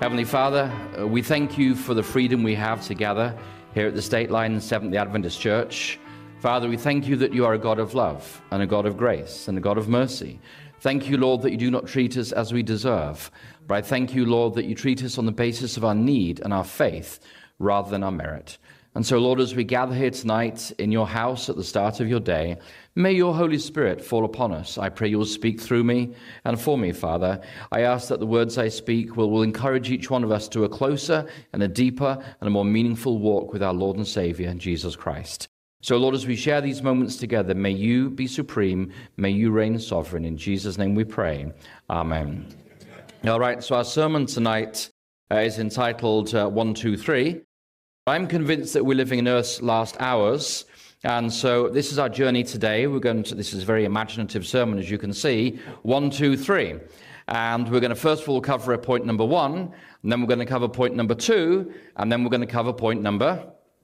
Heavenly Father, we thank you for the freedom we have to gather here at the State Line Seventh-day Adventist Church. Father, we thank you that you are a God of love and a God of grace and a God of mercy. Thank you, Lord, that you do not treat us as we deserve. But I thank you, Lord, that you treat us on the basis of our need and our faith rather than our merit. And so, Lord, as we gather here tonight in your house at the start of your day, may your Holy Spirit fall upon us. I pray you'll speak through me and for me, Father. I ask that the words I speak will encourage each one of us to a closer and a deeper and a more meaningful walk with our Lord and Savior, Jesus Christ. So, Lord, as we share these moments together, may you be supreme, may you reign sovereign. In Jesus' name we pray. Amen. All right, so our sermon tonight is entitled 1, 2, 3. I'm convinced that we're living in Earth's last hours, and so this is our journey today. This is a very imaginative sermon, as you can see, 1, 2, 3. And we're going to first of all cover point number 1, and then we're going to cover point number 2, and then we're going to cover point number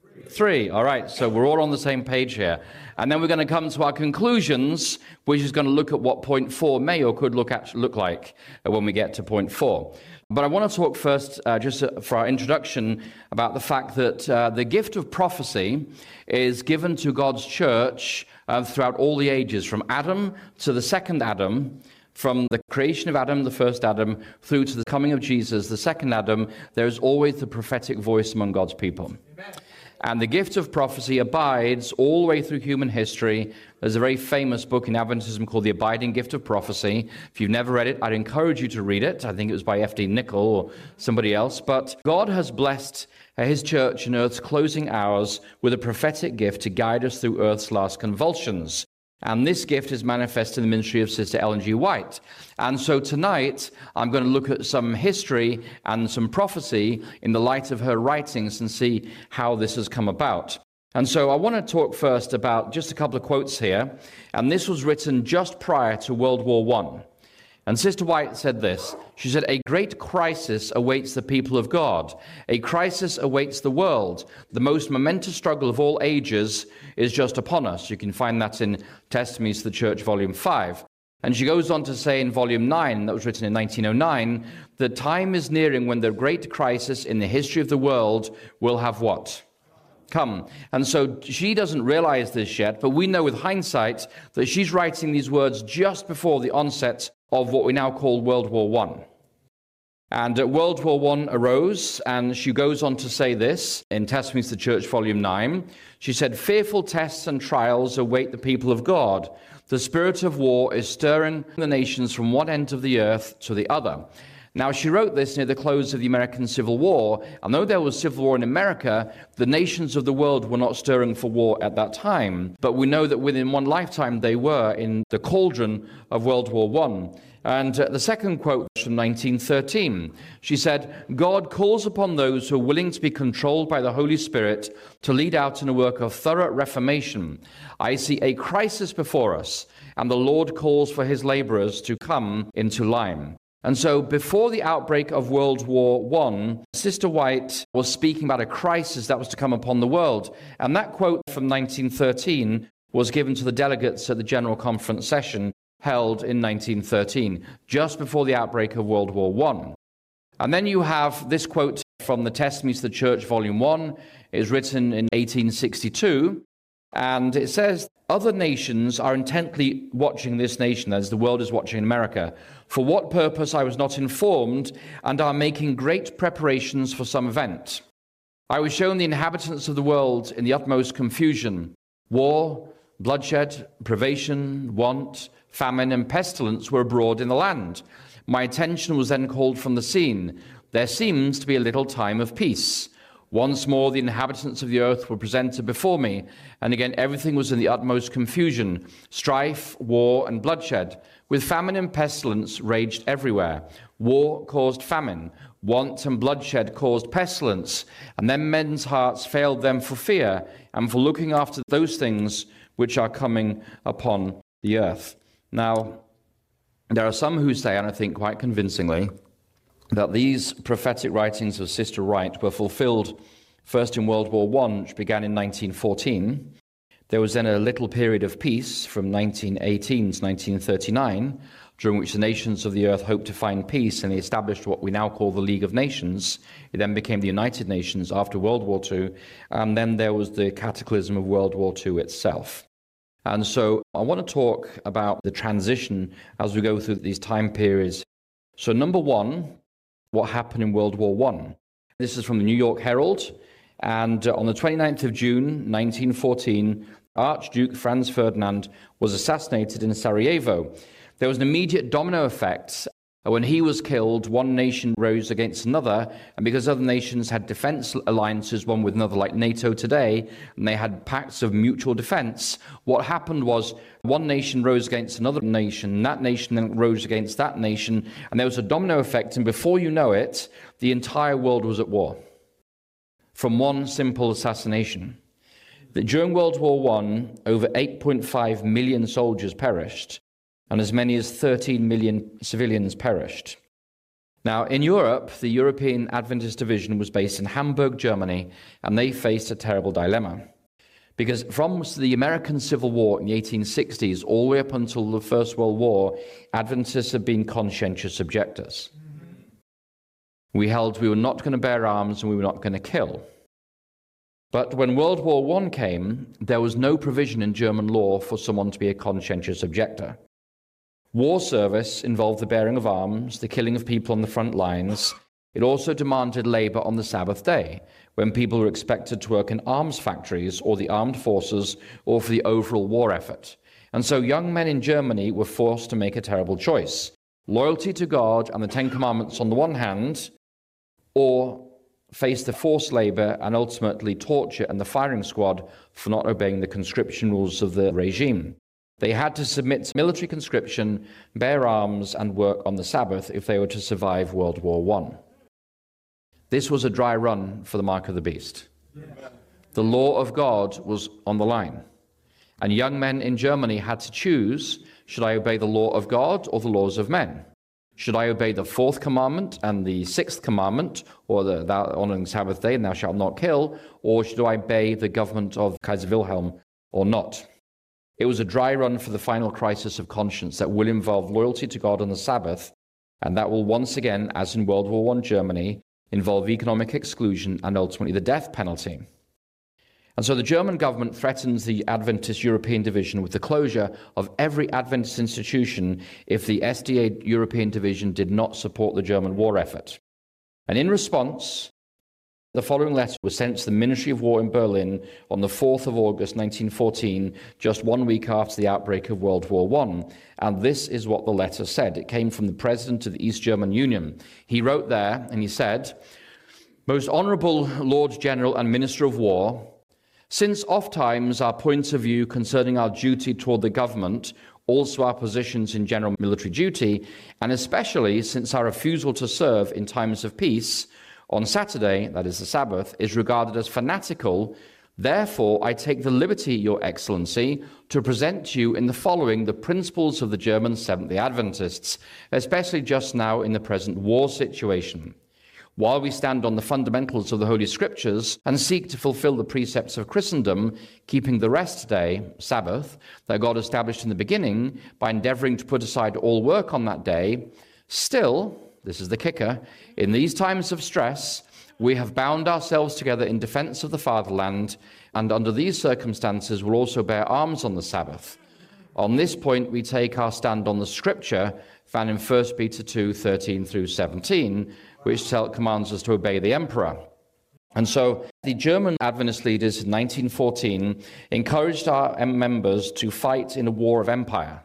3. All right, so we're all on the same page here. And then we're going to come to our conclusions, which is going to look at what point 4 may or could look like when we get to point 4. But I want to talk first, just for our introduction, about the fact that the gift of prophecy is given to God's church throughout all the ages, from Adam to the second Adam, from the creation of Adam, the first Adam, through to the coming of Jesus, the second Adam. There is always the prophetic voice among God's people. Amen. And the gift of prophecy abides all the way through human history. There's a very famous book in Adventism called The Abiding Gift of Prophecy. If you've never read it, I'd encourage you to read it. I think it was by F.D. Nichol or somebody else. But God has blessed his church in Earth's closing hours with a prophetic gift to guide us through Earth's last convulsions. And this gift is manifest in the ministry of Sister Ellen G. White. And so tonight, I'm going to look at some history and some prophecy in the light of her writings and see how this has come about. And so I want to talk first about just a couple of quotes here. And this was written just prior to World War I. And Sister White said this. She said, "A great crisis awaits the people of God. A crisis awaits the world. The most momentous struggle of all ages is just upon us." You can find that in Testimonies to the Church, Volume 5. And she goes on to say in Volume 9, that was written in 1909, "The time is nearing when the great crisis in the history of the world will have" what? Come. And so she doesn't realize this yet, but we know with hindsight that she's writing these words just before the onset of what we now call World War I. And World War I arose, and she goes on to say this in Testimonies to the Church, Volume 9. She said, "Fearful tests and trials await the people of God. The spirit of war is stirring the nations from one end of the earth to the other." Now, she wrote this near the close of the American Civil War, and though there was civil war in America, the nations of the world were not stirring for war at that time. But we know that within one lifetime they were in the cauldron of World War I. And the second quote was from 1913. She said, "God calls upon those who are willing to be controlled by the Holy Spirit to lead out in a work of thorough reformation. I see a crisis before us, and the Lord calls for his laborers to come into line." And so before the outbreak of World War I, Sister White was speaking about a crisis that was to come upon the world. And that quote from 1913 was given to the delegates at the General Conference session held in 1913, just before the outbreak of World War I. And then you have this quote from the Testimonies to the Church, Volume 1. It was written in 1862. And it says, "Other nations are intently watching this nation," as the world is watching America, "for what purpose I was not informed, and are making great preparations for some event. I was shown the inhabitants of the world in the utmost confusion. War, bloodshed, privation, want, famine, and pestilence were abroad in the land. My attention was then called from the scene. There seems to be a little time of peace. Once more the inhabitants of the earth were presented before me, and again everything was in the utmost confusion. Strife, war, and bloodshed, with famine and pestilence raged everywhere. War caused famine, want and bloodshed caused pestilence, and then men's hearts failed them for fear and for looking after those things which are coming upon the earth." Now, there are some who say, and I think quite convincingly, that these prophetic writings of Sister White were fulfilled first in World War I, which began in 1914. There was then a little period of peace from 1918 to 1939, during which the nations of the earth hoped to find peace, and he established what we now call the League of Nations. It then became the United Nations after World War II, and then there was the cataclysm of World War II itself. And so I want to talk about the transition as we go through these time periods. So number one, what happened in World War I. This is from the New York Herald, and on the 29th of June, 1914, Archduke Franz Ferdinand was assassinated in Sarajevo. There was an immediate domino effect. When he was killed, one nation rose against another, and because other nations had defense alliances one with another, like NATO today, and they had pacts of mutual defense, what happened was one nation rose against another nation, and that nation then rose against that nation, and there was a domino effect, and before you know it, the entire world was at war from one simple assassination. That during World War I, over 8.5 million soldiers perished, and as many as 13 million civilians perished. Now, in Europe, the European Adventist Division was based in Hamburg, Germany, and they faced a terrible dilemma. Because from the American Civil War in the 1860s all the way up until the First World War, Adventists had been conscientious objectors. We held we were not going to bear arms and we were not going to kill. But when World War I came, there was no provision in German law for someone to be a conscientious objector. War service involved the bearing of arms, the killing of people on the front lines. It also demanded labor on the Sabbath day, when people were expected to work in arms factories or the armed forces or for the overall war effort. And so young men in Germany were forced to make a terrible choice: loyalty to God and the Ten Commandments on the one hand, or face the forced labor and ultimately torture and the firing squad for not obeying the conscription rules of the regime. They had to submit to military conscription, bear arms, and work on the Sabbath if they were to survive World War I. This was a dry run for the mark of the beast. The law of God was on the line. And young men in Germany had to choose, should I obey the law of God or the laws of men? Should I obey the fourth commandment and the sixth commandment, or thou honoring the Sabbath day and thou shalt not kill, or should I obey the government of Kaiser Wilhelm or not? It was a dry run for the final crisis of conscience that will involve loyalty to God on the Sabbath, and that will once again, as in World War I Germany, involve economic exclusion and ultimately the death penalty. And so the German government threatens the Adventist European Division with the closure of every Adventist institution if the SDA European Division did not support the German war effort. And in response, the following letter was sent to the Ministry of War in Berlin on the 4th of August 1914, just 1 week after the outbreak of World War I. And this is what the letter said. It came from the President of the East German Union. He wrote there, and he said, "Most Honourable Lord General and Minister of War, since ofttimes our points of view concerning our duty toward the government, also our positions in general military duty, and especially since our refusal to serve in times of peace, on Saturday, that is the Sabbath, is regarded as fanatical, therefore I take the liberty, Your Excellency, to present to you in the following the principles of the German Seventh-day Adventists, especially just now in the present war situation. While we stand on the fundamentals of the Holy Scriptures and seek to fulfill the precepts of Christendom, keeping the rest day, Sabbath, that God established in the beginning, by endeavoring to put aside all work on that day, still, this is the kicker, in these times of stress, we have bound ourselves together in defense of the fatherland, and under these circumstances will also bear arms on the Sabbath. On this point, we take our stand on the Scripture found in 1 Peter 2, 13 through 17, which commands us to obey the emperor." And so the German Adventist leaders in 1914 encouraged our members to fight in a war of empire.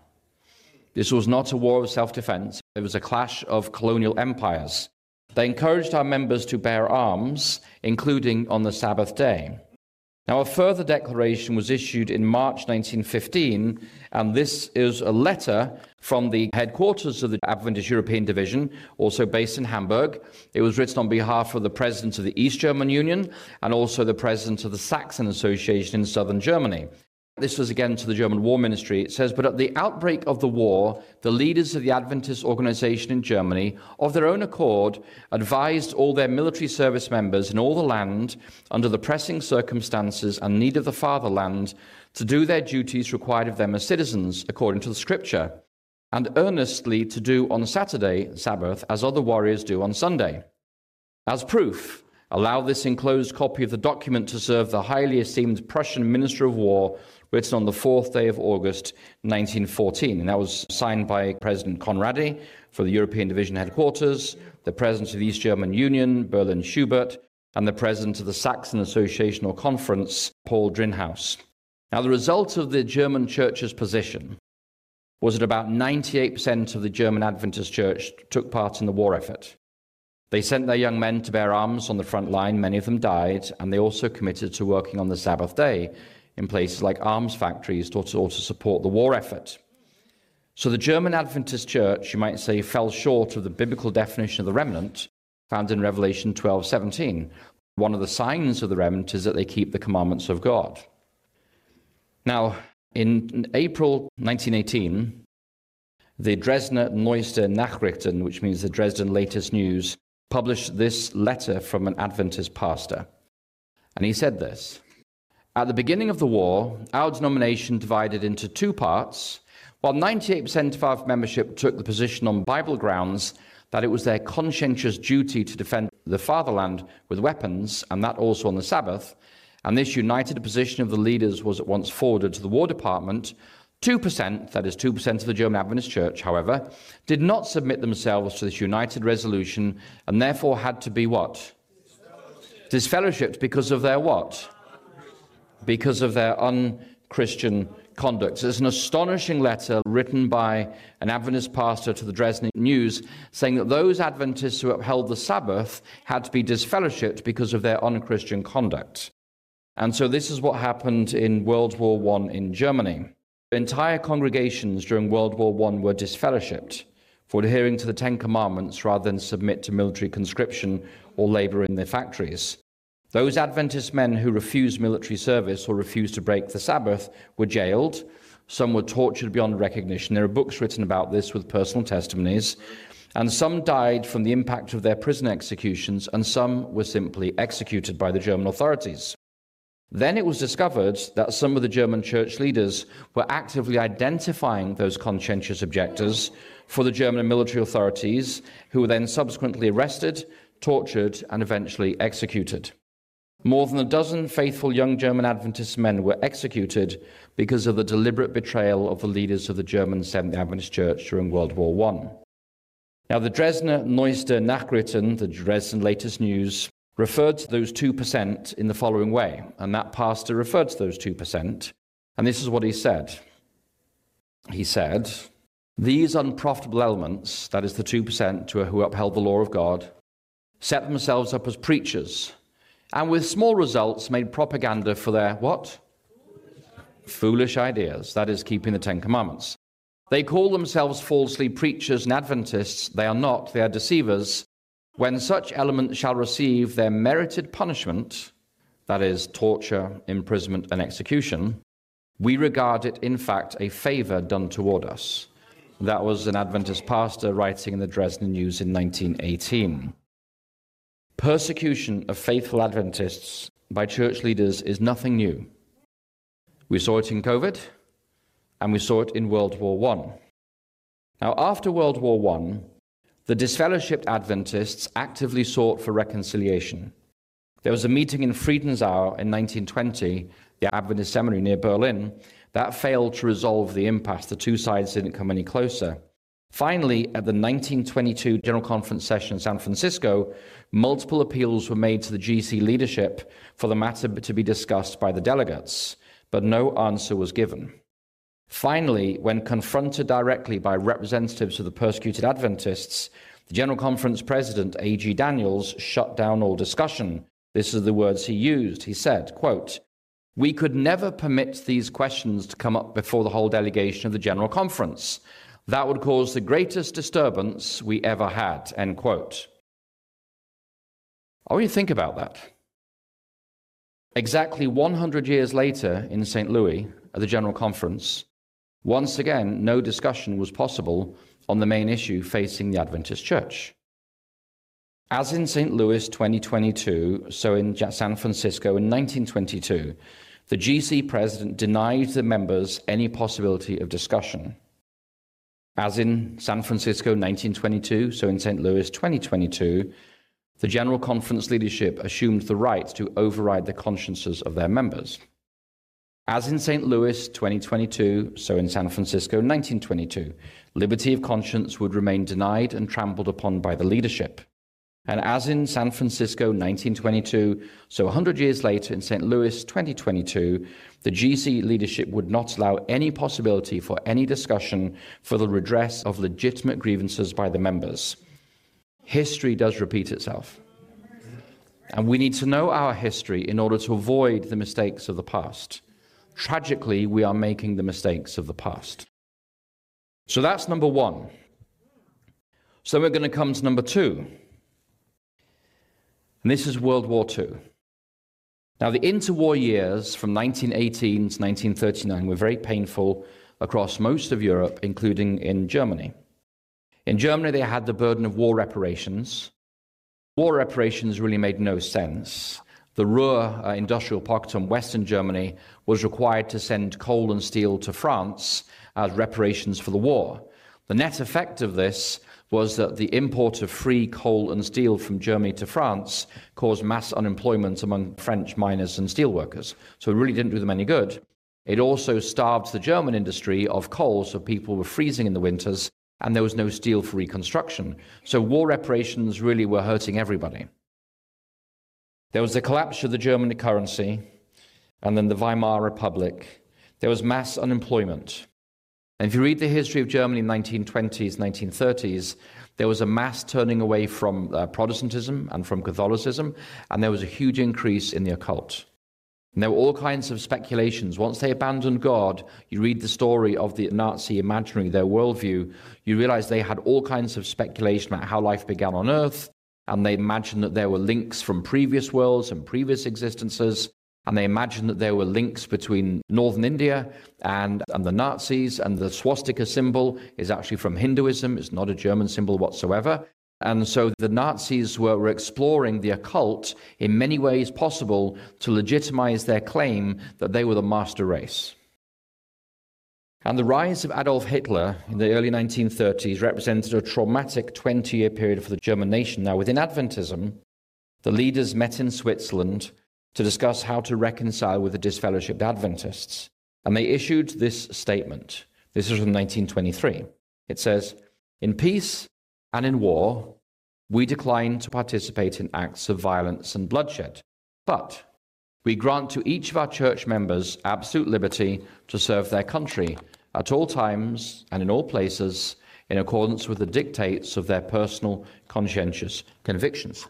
This was not a war of self-defense. It was a clash of colonial empires. They encouraged our members to bear arms, including on the Sabbath day. Now, a further declaration was issued in March 1915, and this is a letter from the headquarters of the Adventist European Division, also based in Hamburg. It was written on behalf of the President of the East German Union and also the President of the Saxon Association in southern Germany. This was again to the German War Ministry. It says, "But at the outbreak of the war, the leaders of the Adventist organization in Germany, of their own accord, advised all their military service members in all the land, under the pressing circumstances and need of the fatherland, to do their duties required of them as citizens, according to the Scripture. and earnestly to do on Saturday, Sabbath, as other warriors do on Sunday. As proof, allow this enclosed copy of the document to serve the highly esteemed Prussian Minister of War, written on the 4th day of August, 1914. And that was signed by President Conradi for the European Division Headquarters, the President of the East German Union, Berlin Schubert, and the President of the Saxon Association or Conference, Paul Drinhaus. Now, the result of the German Church's position was that about 98% of the German Adventist Church took part in the war effort. They sent their young men to bear arms on the front line. Many of them died, and they also committed to working on the Sabbath day in places like arms factories to support the war effort. So the German Adventist Church, you might say, fell short of the biblical definition of the remnant found in Revelation 12:17. One of the signs of the remnant is that they keep the commandments of God. Now, in April 1918, the Dresdner Neueste Nachrichten, which means the Dresden Latest News, published this letter from an Adventist pastor. And he said this: "At the beginning of the war, our denomination divided into two parts. While 98% of our membership took the position on Bible grounds that it was their conscientious duty to defend the fatherland with weapons, and that also on the Sabbath, and this united position of the leaders was at once forwarded to the War Department, 2%, that is 2% of the German Adventist Church, however, did not submit themselves to this united resolution and therefore had to be what? Disfellowshipped because of their what? Because of their unchristian conduct." It's an astonishing letter written by an Adventist pastor to the Dresden News saying that those Adventists who upheld the Sabbath had to be disfellowshipped because of their unchristian conduct. And so this is what happened in World War I in Germany. Entire congregations during World War I were disfellowshipped for adhering to the Ten Commandments rather than submit to military conscription or labor in their factories. Those Adventist men who refused military service or refused to break the Sabbath were jailed. Some were tortured beyond recognition. There are books written about this with personal testimonies. And some died from the impact of their prison executions, and some were simply executed by the German authorities. Then it was discovered that some of the German church leaders were actively identifying those conscientious objectors for the German military authorities, who were then subsequently arrested, tortured, and eventually executed. More than a dozen faithful young German Adventist men were executed because of the deliberate betrayal of the leaders of the German Seventh Adventist Church during World War I. Now, the Dresdner Neueste Nachrichten, the Dresden Latest News, referred to those 2% in the following way, and that pastor referred to those 2%, and this is what he said. He said, "These unprofitable elements, that is the 2% who upheld the law of God, set themselves up as preachers, and with small results made propaganda for their what? Foolish ideas, that is keeping the Ten Commandments. They call themselves falsely preachers and Adventists. They are not, they are deceivers. When such elements shall receive their merited punishment, that is torture, imprisonment, and execution, we regard it, in fact, a favor done toward us." That was an Adventist pastor writing in the Dresden News in 1918. Persecution of faithful Adventists by church leaders is nothing new. We saw it in COVID, and we saw it in World War I. Now, after World War I, the disfellowshipped Adventists actively sought for reconciliation. There was a meeting in Friedensau in 1920, the Adventist seminary near Berlin, that failed to resolve the impasse. The two sides didn't come any closer. Finally, at the 1922 General Conference session in San Francisco, multiple appeals were made to the GC leadership for the matter to be discussed by the delegates, but no answer was given. Finally, when confronted directly by representatives of the persecuted Adventists, the General Conference President, A.G. Daniels, shut down all discussion. This is the words he used. He said, quote, "We could never permit these questions to come up before the whole delegation of the General Conference. That would cause the greatest disturbance we ever had," end quote. I want you to think about that. Exactly 100 years later in St. Louis, at the General Conference, once again, no discussion was possible on the main issue facing the Adventist Church. As in St. Louis 2022, so in San Francisco in 1922, the GC president denied the members any possibility of discussion. As in San Francisco 1922, so in St. Louis 2022, the General Conference leadership assumed the right to override the consciences of their members. As in St. Louis 2022, so in San Francisco 1922, liberty of conscience would remain denied and trampled upon by the leadership. And as in San Francisco 1922, so 100 years later in St. Louis 2022, the GC leadership would not allow any possibility for any discussion for the redress of legitimate grievances by the members. History does repeat itself. And we need to know our history in order to avoid the mistakes of the past. Tragically, we are making the mistakes of the past. So that's number one. So we're going to come to number two. And this is World War II. Now, the interwar years from 1918 to 1939 were very painful across most of Europe, including in Germany. In Germany, they had the burden of war reparations. War reparations really made no sense. The Ruhr industrial pocket in Western Germany was required to send coal and steel to France as reparations for the war. The net effect of this was that the import of free coal and steel from Germany to France caused mass unemployment among French miners and steelworkers. So it really didn't do them any good. It also starved the German industry of coal, so people were freezing in the winters, and there was no steel for reconstruction. So war reparations really were hurting everybody. There was the collapse of the German currency, and then the Weimar Republic. There was mass unemployment. And if you read the history of Germany in the 1920s, 1930s, there was a mass turning away from Protestantism and from Catholicism, and there was a huge increase in the occult. And there were all kinds of speculations. Once they abandoned God, you read the story of the Nazi imaginary, their worldview, you realize they had all kinds of speculation about how life began on earth, and they imagined that there were links from previous worlds and previous existences, and they imagined that there were links between northern India and the Nazis, and the swastika symbol is actually from Hinduism. It's not a German symbol whatsoever. And so the Nazis were exploring the occult in many ways possible to legitimize their claim that they were the master race. And the rise of Adolf Hitler in the early 1930s represented a traumatic 20-year period for the German nation. Now, within Adventism, the leaders met in Switzerland to discuss how to reconcile with the disfellowshipped Adventists. And they issued this statement. This is from 1923. It says, "In peace and in war, we decline to participate in acts of violence and bloodshed. But we grant to each of our church members absolute liberty to serve their country at all times and in all places in accordance with the dictates of their personal conscientious convictions."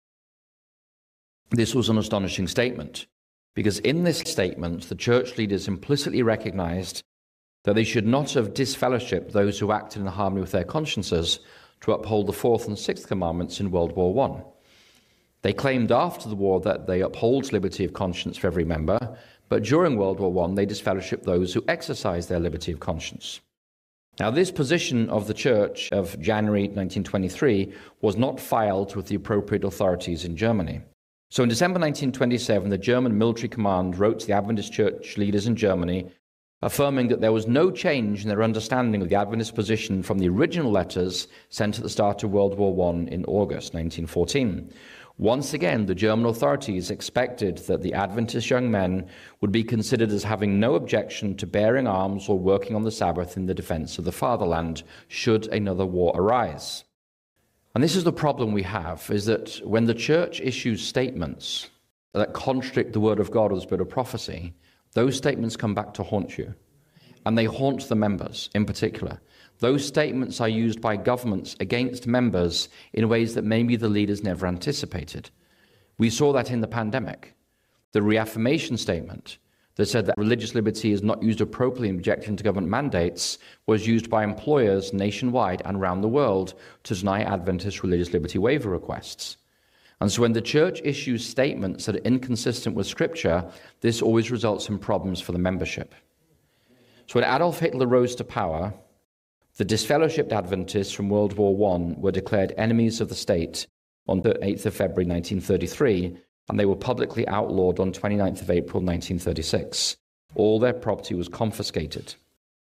This was an astonishing statement, because in this statement, the church leaders implicitly recognized that they should not have disfellowshipped those who acted in harmony with their consciences to uphold the fourth and sixth commandments in World War I. They claimed after the war that they uphold liberty of conscience for every member, but during World War I, they disfellowshipped those who exercised their liberty of conscience. Now, this position of the church of January 1923 was not filed with the appropriate authorities in Germany. So in December 1927, the German military command wrote to the Adventist church leaders in Germany, affirming that there was no change in their understanding of the Adventist position from the original letters sent at the start of World War I in August 1914. Once again, the German authorities expected that the Adventist young men would be considered as having no objection to bearing arms or working on the Sabbath in the defense of the fatherland, should another war arise. And this is the problem we have, is that when the church issues statements that contradict the word of God or the spirit of prophecy, those statements come back to haunt you. And they haunt the members in particular. Those statements are used by governments against members in ways that maybe the leaders never anticipated. We saw that in the pandemic. The reaffirmation statement that said that religious liberty is not used appropriately in objecting to government mandates was used by employers nationwide and around the world to deny Adventist religious liberty waiver requests. And so when the church issues statements that are inconsistent with Scripture, this always results in problems for the membership. So when Adolf Hitler rose to power, the disfellowshipped Adventists from World War I were declared enemies of the state on the 8th of February 1933, and they were publicly outlawed on 29th of April 1936. All their property was confiscated.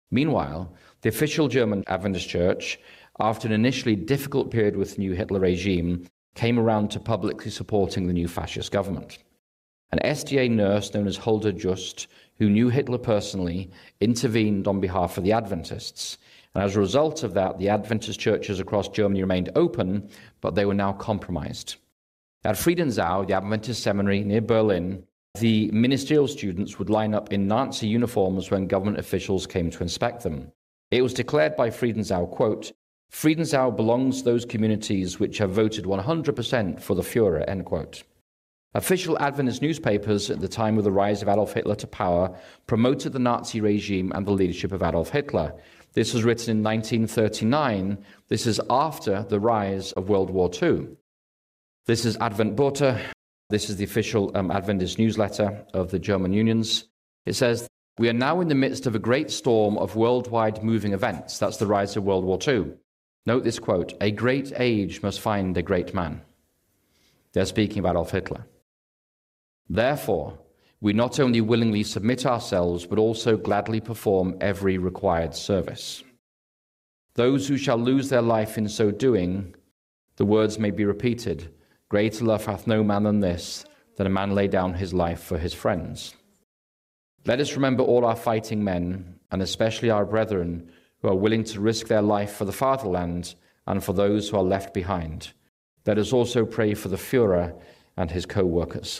Meanwhile, the official German Adventist Church, after an initially difficult period with the new Hitler regime, came around to publicly supporting the new fascist government. An SDA nurse known as Hulda Just, who knew Hitler personally, intervened on behalf of the Adventists. And as a result of that, the Adventist churches across Germany remained open, but they were now compromised. At Friedensau, the Adventist seminary near Berlin, the ministerial students would line up in Nazi uniforms when government officials came to inspect them. It was declared by Friedensau, quote, "Friedensau belongs to those communities which have voted 100% for the Führer," end quote. Official Adventist newspapers at the time of the rise of Adolf Hitler to power promoted the Nazi regime and the leadership of Adolf Hitler. This was written in 1939. This is after the rise of World War II. This is Adventbote. This is the official Adventist newsletter of the German unions. It says, "We are now in the midst of a great storm of worldwide moving events." That's the rise of World War II. Note this quote, "A great age must find a great man." They're speaking of Adolf Hitler. "Therefore, we not only willingly submit ourselves, but also gladly perform every required service. Those who shall lose their life in so doing," the words may be repeated, "greater love hath no man than this, that a man lay down his life for his friends." Let us remember all our fighting men, and especially our brethren, who are willing to risk their life for the fatherland and for those who are left behind. Let us also pray for the Führer and his co-workers.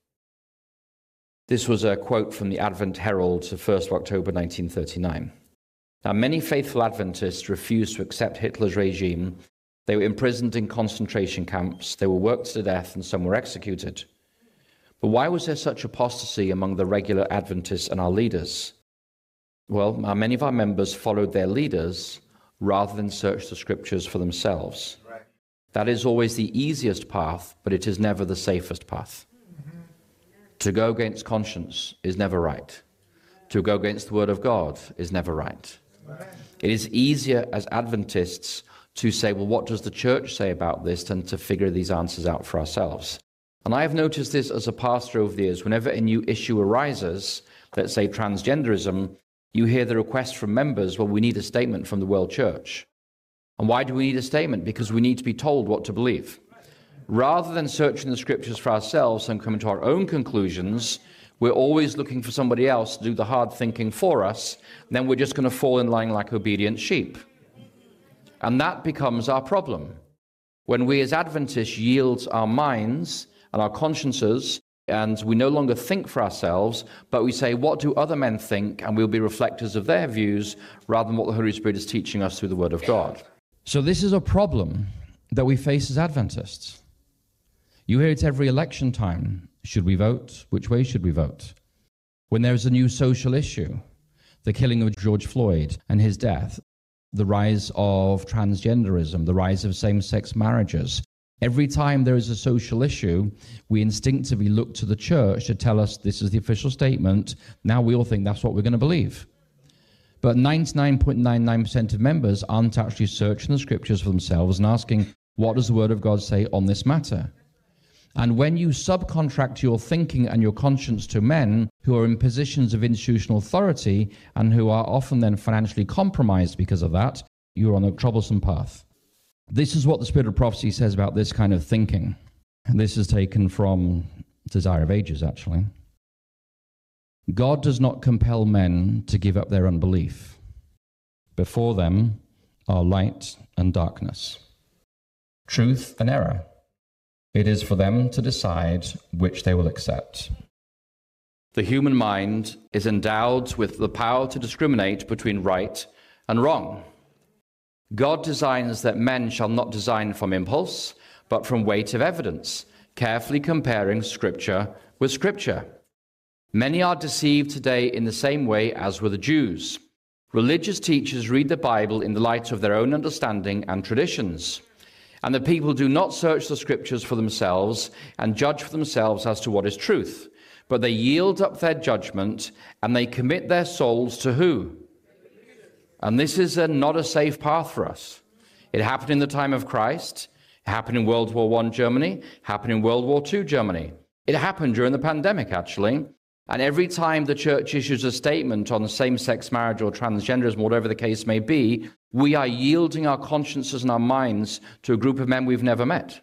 This was a quote from the Advent Herald of 1st of October 1939. Now, many faithful Adventists refused to accept Hitler's regime. They were imprisoned in concentration camps, they were worked to death, and some were executed. But why was there such apostasy among the regular Adventists and our leaders? Well, many of our members followed their leaders rather than search the scriptures for themselves. Right. That is always the easiest path, but it is never the safest path. To go against conscience is never right. To go against the word of God is never right. It is easier as Adventists to say, well, what does the church say about this, than to figure these answers out for ourselves. And I have noticed this as a pastor over the years. Whenever a new issue arises, let's say transgenderism, you hear the request from members, well, we need a statement from the world church. And why do we need a statement? Because we need to be told what to believe. Rather than searching the scriptures for ourselves and coming to our own conclusions, we're always looking for somebody else to do the hard thinking for us, and then we're just going to fall in line like obedient sheep. And that becomes our problem. When we as Adventists yield our minds and our consciences, and we no longer think for ourselves, but we say, what do other men think? And we'll be reflectors of their views rather than what the Holy Spirit is teaching us through the Word of God. So this is a problem that we face as Adventists. You hear it every election time. Should we vote? Which way should we vote? When there's a new social issue, the killing of George Floyd and his death, the rise of transgenderism, the rise of same-sex marriages. Every time there is a social issue, we instinctively look to the church to tell us this is the official statement. Now we all think that's what we're going to believe. But 99.99% of members aren't actually searching the scriptures for themselves and asking, what does the Word of God say on this matter? And when you subcontract your thinking and your conscience to men who are in positions of institutional authority and who are often then financially compromised because of that, you're on a troublesome path. This is what the Spirit of Prophecy says about this kind of thinking. And this is taken from Desire of Ages, actually. God does not compel men to give up their unbelief. Before them are light and darkness, truth and error. It is for them to decide which they will accept. The human mind is endowed with the power to discriminate between right and wrong. God designs that men shall not design from impulse, but from weight of evidence, carefully comparing Scripture with Scripture. Many are deceived today in the same way as were the Jews. Religious teachers read the Bible in the light of their own understanding and traditions. And the people do not search the scriptures for themselves and judge for themselves as to what is truth, but they yield up their judgment and they commit their souls to who? And this is not a safe path for us. It happened in the time of Christ. It happened in World War I Germany. It happened in World War II Germany. It happened during the pandemic, actually. And every time the church issues a statement on same-sex marriage or transgenderism, whatever the case may be, we are yielding our consciences and our minds to a group of men we've never met.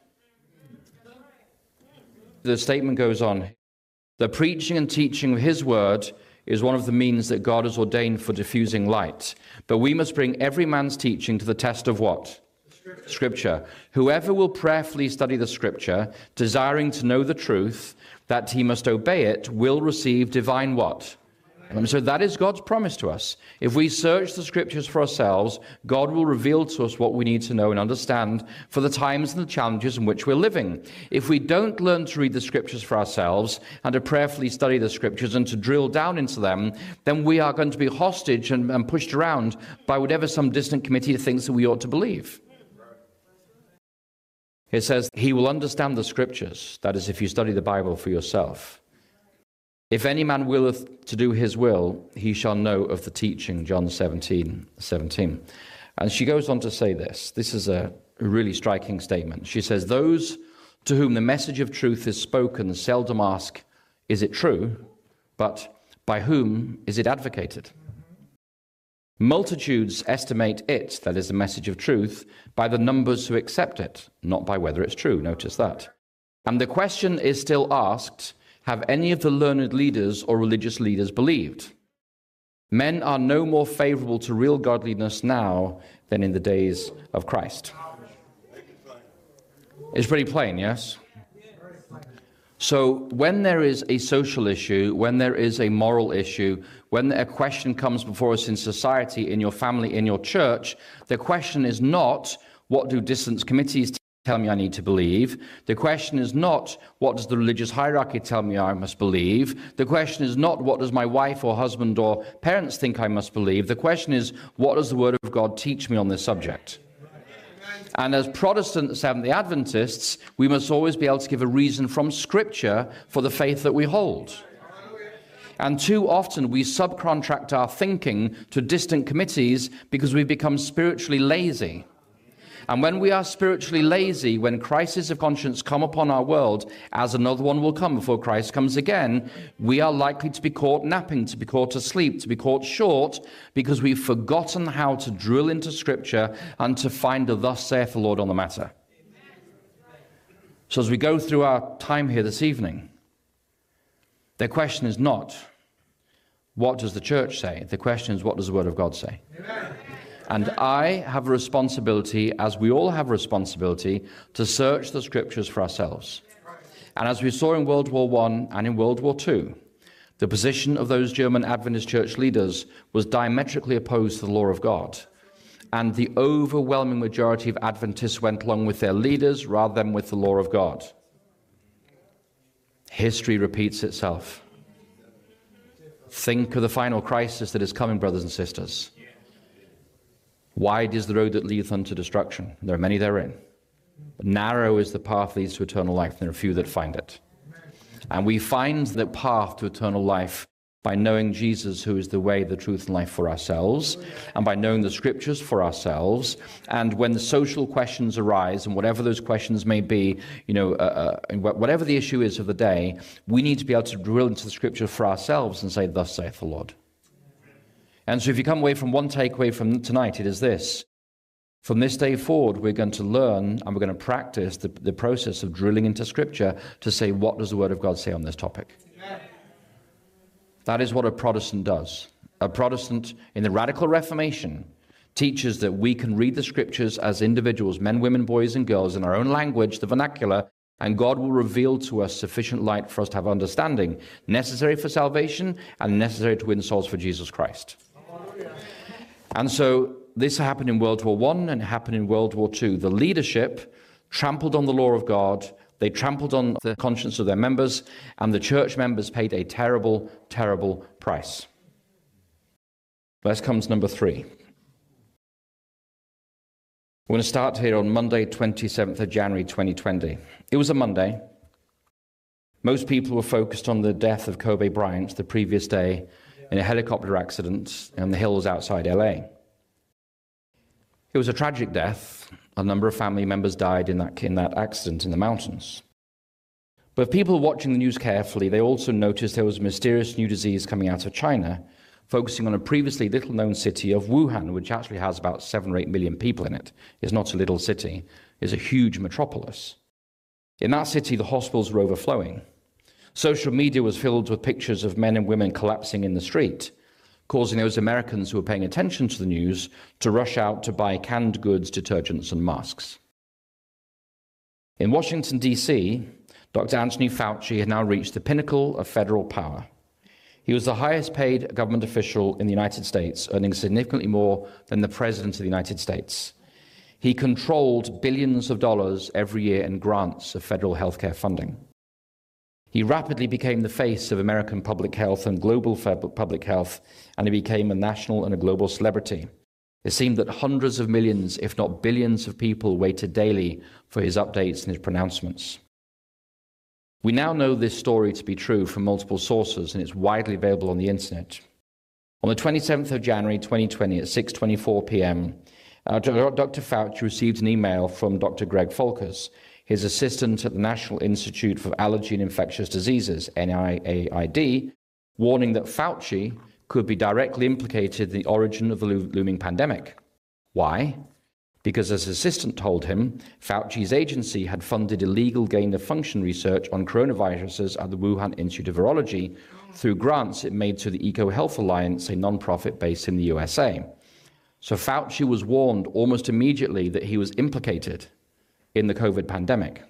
The statement goes on, the preaching and teaching of his word is one of the means that God has ordained for diffusing light. But we must bring every man's teaching to the test of what? Scripture. Whoever will prayerfully study the Scripture, desiring to know the truth, that he must obey it, will receive divine what? And so that is God's promise to us. If we search the Scriptures for ourselves, God will reveal to us what we need to know and understand for the times and the challenges in which we're living. If we don't learn to read the Scriptures for ourselves and to prayerfully study the Scriptures and to drill down into them, then we are going to be hostage and pushed around by whatever some distant committee thinks that we ought to believe. It says, he will understand the Scriptures. That is, if you study the Bible for yourself. If any man willeth to do his will, he shall know of the teaching, John 17:17. And she goes on to say this. This is a really striking statement. She says, those to whom the message of truth is spoken seldom ask, is it true? But by whom is it advocated? Multitudes estimate it, that is the message of truth, by the numbers who accept it, not by whether it's true. Notice that. And the question is still asked, have any of the learned leaders or religious leaders believed? Men are no more favorable to real godliness now than in the days of Christ. It's pretty plain, yes? So when there is a social issue, when there is a moral issue, when a question comes before us in society, in your family, in your church, the question is not, what do distance committees tell me I need to believe? The question is not, what does the religious hierarchy tell me I must believe? The question is not, what does my wife or husband or parents think I must believe? The question is, what does the Word of God teach me on this subject? And as Protestant Seventh-day Adventists, we must always be able to give a reason from Scripture for the faith that we hold. And too often we subcontract our thinking to distant committees because we become spiritually lazy. And when we are spiritually lazy, when crises of conscience come upon our world, as another one will come before Christ comes again, we are likely to be caught napping, to be caught asleep, to be caught short, because we've forgotten how to drill into Scripture and to find a thus saith the Lord on the matter. So as we go through our time here this evening, the question is not, what does the church say? The question is, what does the Word of God say? Amen. And I have a responsibility, as we all have a responsibility, to search the Scriptures for ourselves. And as we saw in World War I and in World War II, the position of those German Adventist church leaders was diametrically opposed to the law of God. And the overwhelming majority of Adventists went along with their leaders rather than with the law of God. History repeats itself. Think of the final crisis that is coming, brothers and sisters. Wide is the road that leadeth unto destruction. There are many therein. But narrow is the path that leads to eternal life, and there are few that find it. And we find the path to eternal life by knowing Jesus, who is the way, the truth, and life for ourselves, and by knowing the Scriptures for ourselves. And when the social questions arise, and whatever those questions may be, whatever the issue is of the day, we need to be able to drill into the Scripture for ourselves and say, thus saith the Lord. And so if you come away from one takeaway from tonight, it is this. From this day forward, we're going to learn and we're going to practice the process of drilling into Scripture to say, what does the Word of God say on this topic? Amen. That is what a Protestant does. A Protestant in the Radical Reformation teaches that we can read the Scriptures as individuals, men, women, boys, and girls, in our own language, the vernacular, and God will reveal to us sufficient light for us to have understanding, necessary for salvation and necessary to win souls for Jesus Christ. And so this happened in World War I and it happened in World War II. The leadership trampled on the law of God. They trampled on the conscience of their members, and the church members paid a terrible, terrible price. Let's come to number 3. We're going to start here on Monday, 27th of January, 2020. It was a Monday. Most people were focused on the death of Kobe Bryant the previous day in a helicopter accident in the hills outside LA. It was a tragic death. A number of family members died in that accident in the mountains. But people watching the news carefully, they also noticed there was a mysterious new disease coming out of China, focusing on a previously little-known city of Wuhan, which actually has about 7 or 8 million people in it. It's not a little city. It's a huge metropolis. In that city, the hospitals were overflowing. Social media was filled with pictures of men and women collapsing in the street, causing those Americans who were paying attention to the news to rush out to buy canned goods, detergents, and masks. In Washington, D.C., Dr. Anthony Fauci had now reached the pinnacle of federal power. He was the highest paid government official in the United States, earning significantly more than the President of the United States. He controlled billions of dollars every year in grants of federal healthcare funding. He rapidly became the face of American public health and global public health, and he became a national and a global celebrity. It seemed that hundreds of millions, if not billions of people waited daily for his updates and his pronouncements. We now know this story to be true from multiple sources, and it's widely available on the internet. On the 27th of January 2020 at 6:24 p.m., Dr. Fauci received an email from Dr. Greg Folkers, his assistant at the National Institute for Allergy and Infectious Diseases, NIAID, warning that Fauci could be directly implicated in the origin of the looming pandemic. Why? Because, as his assistant told him, Fauci's agency had funded illegal gain-of-function research on coronaviruses at the Wuhan Institute of Virology through grants it made to the EcoHealth Alliance, a non-profit based in the USA. So Fauci was warned almost immediately that he was implicated in the COVID pandemic.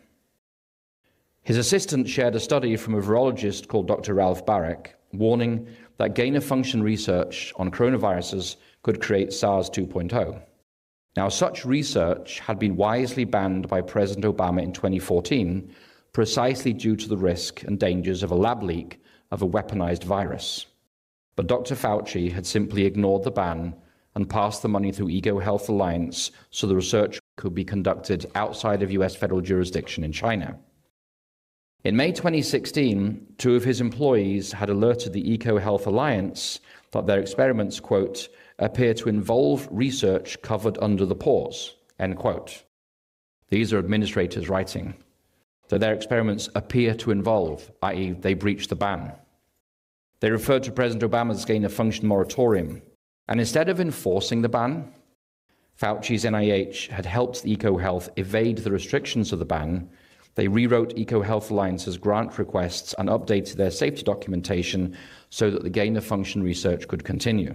His assistant shared a study from a virologist called Dr. Ralph Baric, warning that gain-of-function research on coronaviruses could create SARS 2.0. Now, such research had been wisely banned by President Obama in 2014, precisely due to the risk and dangers of a lab leak of a weaponized virus. But Dr. Fauci had simply ignored the ban and passed the money through EcoHealth Alliance so the research could be conducted outside of US federal jurisdiction in China. In May 2016, 2 of his employees had alerted the EcoHealth Alliance that their experiments, quote, appear to involve research covered under the pause, end quote. These are administrators writing that their experiments appear to involve, i.e. they breached the ban. They referred to President Obama's gain-of-function moratorium, and instead of enforcing the ban, Fauci's NIH had helped EcoHealth evade the restrictions of the ban. They rewrote EcoHealth Alliance's grant requests and updated their safety documentation so that the gain-of-function research could continue.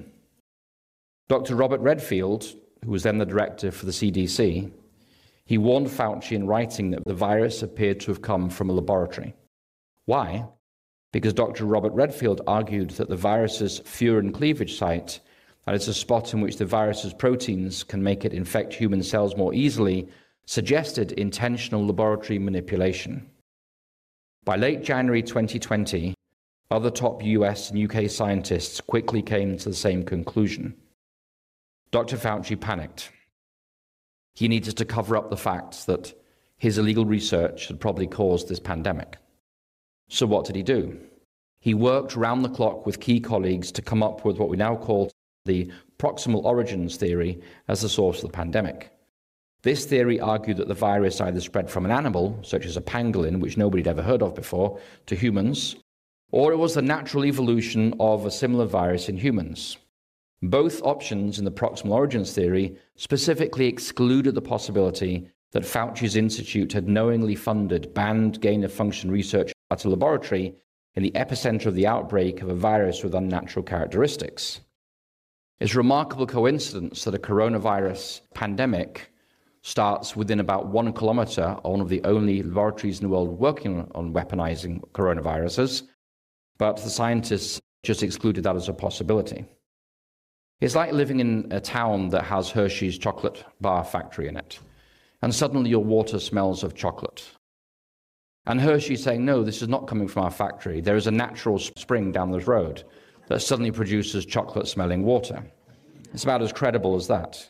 Dr. Robert Redfield, who was then the director for the CDC, he warned Fauci in writing that the virus appeared to have come from a laboratory. Why? Because Dr. Robert Redfield argued that the virus's furin cleavage site, that is a spot in which the virus's proteins can make it infect human cells more easily, suggested intentional laboratory manipulation. By late January 2020, other top US and UK scientists quickly came to the same conclusion. Dr. Fauci panicked. He needed to cover up the fact that his illegal research had probably caused this pandemic. So what did he do? He worked round the clock with key colleagues to come up with what we now call the proximal origins theory as the source of the pandemic. This theory argued that the virus either spread from an animal, such as a pangolin, which nobody had ever heard of before, to humans, or it was the natural evolution of a similar virus in humans. Both options in the proximal origins theory specifically excluded the possibility that Fauci's institute had knowingly funded banned gain-of-function research at a laboratory in the epicenter of the outbreak of a virus with unnatural characteristics. It's a remarkable coincidence that a coronavirus pandemic starts within about 1 kilometer of one of the only laboratories in the world working on weaponizing coronaviruses, but the scientists just excluded that as a possibility. It's like living in a town that has Hershey's chocolate bar factory in it, and suddenly your water smells of chocolate. And Hershey's saying, no, this is not coming from our factory. There is a natural spring down this road that suddenly produces chocolate-smelling water. It's about as credible as that.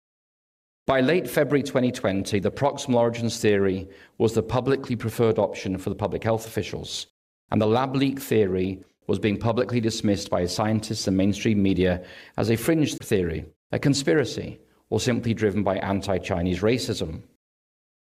By late February 2020, the proximal origins theory was the publicly preferred option for the public health officials, and the lab leak theory was being publicly dismissed by scientists and mainstream media as a fringe theory, a conspiracy, or simply driven by anti-Chinese racism.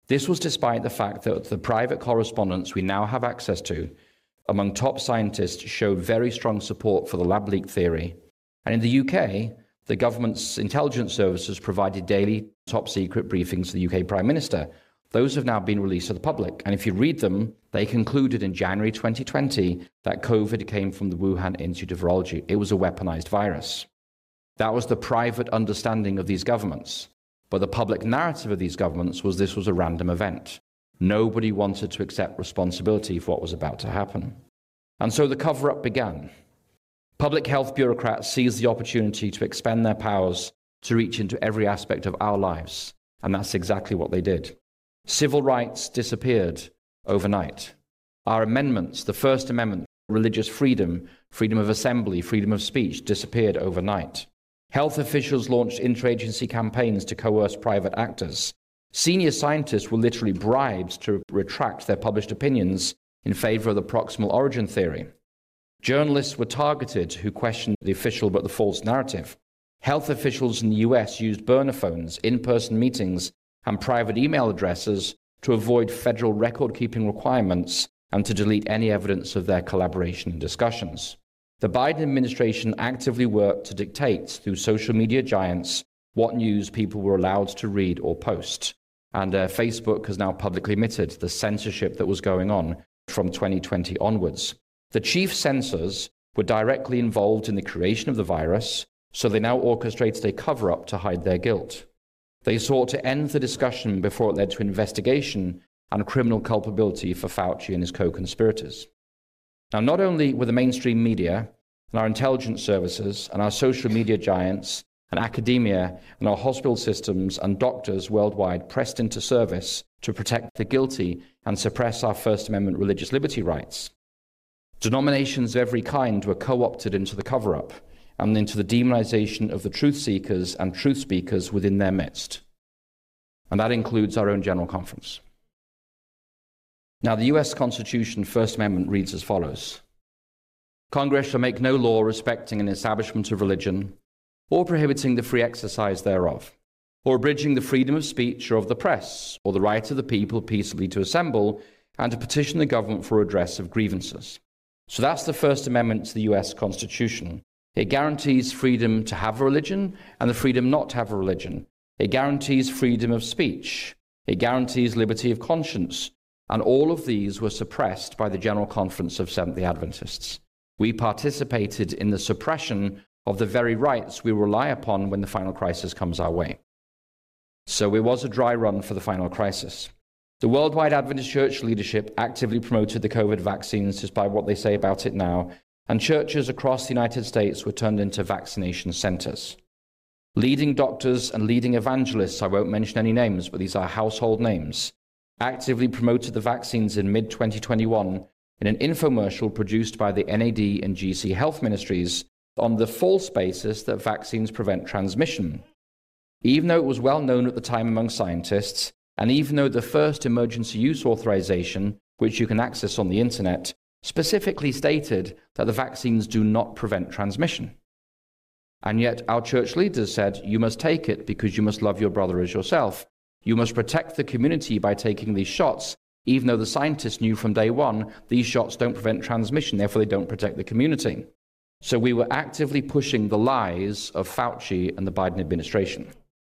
This was despite the fact that the private correspondence we now have access to among top scientists showed very strong support for the lab leak theory. And in the UK, the government's intelligence services provided daily top secret briefings to the UK Prime Minister. Those have now been released to the public. And if you read them, they concluded in January 2020 that COVID came from the Wuhan Institute of Virology. It was a weaponized virus. That was the private understanding of these governments. But the public narrative of these governments was this was a random event. Nobody wanted to accept responsibility for what was about to happen. And so the cover-up began. Public health bureaucrats seized the opportunity to expend their powers to reach into every aspect of our lives. And that's exactly what they did. Civil rights disappeared overnight. Our amendments, the First Amendment, religious freedom, freedom of assembly, freedom of speech, disappeared overnight. Health officials launched interagency campaigns to coerce private actors. Senior scientists were literally bribed to retract their published opinions in favor of the proximal origin theory. Journalists were targeted who questioned the official but the false narrative. Health officials in the US used burner phones, in-person meetings, and private email addresses to avoid federal record-keeping requirements and to delete any evidence of their collaboration and discussions. The Biden administration actively worked to dictate through social media giants what news people were allowed to read or post. And Facebook has now publicly admitted the censorship that was going on from 2020 onwards. The chief censors were directly involved in the creation of the virus, so they now orchestrated a cover-up to hide their guilt. They sought to end the discussion before it led to investigation and criminal culpability for Fauci and his co-conspirators. Now, not only were the mainstream media and our intelligence services and our social media giants and academia and our hospital systems and doctors worldwide pressed into service to protect the guilty and suppress our First Amendment religious liberty rights, denominations of every kind were co-opted into the cover-up and into the demonization of the truth seekers and truth speakers within their midst. And that includes our own General Conference. Now, the US Constitution, First Amendment, reads as follows. Congress shall make no law respecting an establishment of religion, or prohibiting the free exercise thereof, or abridging the freedom of speech or of the press, or the right of the people peaceably to assemble and to petition the government for redress of grievances. So that's the First Amendment to the US Constitution. It guarantees freedom to have a religion and the freedom not to have a religion. It guarantees freedom of speech. It guarantees liberty of conscience. And all of these were suppressed by the General Conference of Seventh-day Adventists. We participated in the suppression of the very rights we rely upon when the final crisis comes our way. So it was a dry run for the final crisis. The worldwide Adventist church leadership actively promoted the COVID vaccines despite what they say about it now, and churches across the United States were turned into vaccination centers. Leading doctors and leading evangelists, I won't mention any names, but these are household names, actively promoted the vaccines in mid-2021 in an infomercial produced by the NAD and GC Health Ministries on the false basis that vaccines prevent transmission. Even though it was well known at the time among scientists, and even though the first emergency use authorization, which you can access on the internet, specifically stated that the vaccines do not prevent transmission. And yet our church leaders said, you must take it because you must love your brother as yourself. You must protect the community by taking these shots, even though the scientists knew from day one these shots don't prevent transmission, therefore they don't protect the community. So we were actively pushing the lies of Fauci and the Biden administration.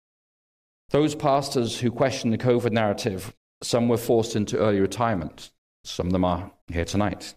Those pastors who questioned the COVID narrative, some were forced into early retirement. Some of them are here tonight.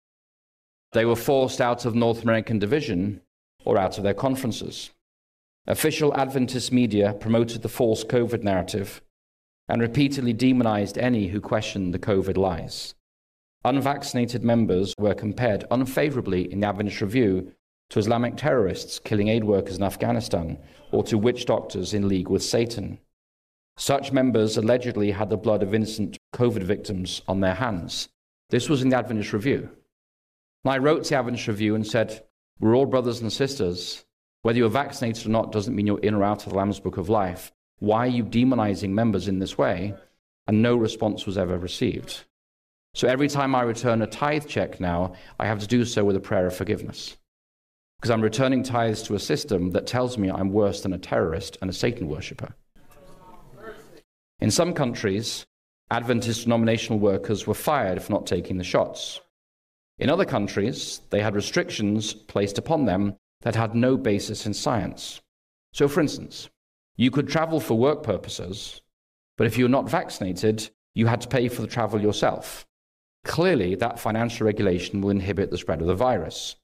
They were forced out of North American division or out of their conferences. Official Adventist media promoted the false COVID narrative and repeatedly demonized any who questioned the COVID lies. Unvaccinated members were compared unfavorably in the Adventist Review to Islamic terrorists killing aid workers in Afghanistan or to witch doctors in league with Satan. Such members allegedly had the blood of innocent COVID victims on their hands. This was in the Adventist Review. And I wrote the Adventist Review and said, we're all brothers and sisters. Whether you're vaccinated or not doesn't mean you're in or out of the Lamb's Book of Life. Why are you demonizing members in this way? And no response was ever received. So every time I return a tithe check now, I have to do so with a prayer of forgiveness. Because I'm returning tithes to a system that tells me I'm worse than a terrorist and a Satan worshipper. In some countries, Adventist denominational workers were fired for not taking the shots. In other countries, they had restrictions placed upon them that had no basis in science. So, for instance, you could travel for work purposes, but if you were not vaccinated, you had to pay for the travel yourself. Clearly, that financial regulation will inhibit the spread of the virus.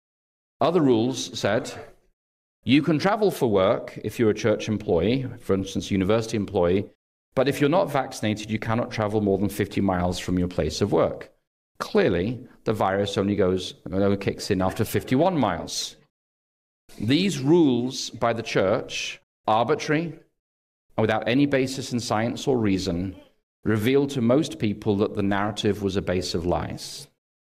Other rules said, you can travel for work if you're a church employee, for instance, a university employee, but if you're not vaccinated, you cannot travel more than 50 miles from your place of work. Clearly, the virus only kicks in after 51 miles. These rules by the church, arbitrary and without any basis in science or reason, revealed to most people that the narrative was a base of lies.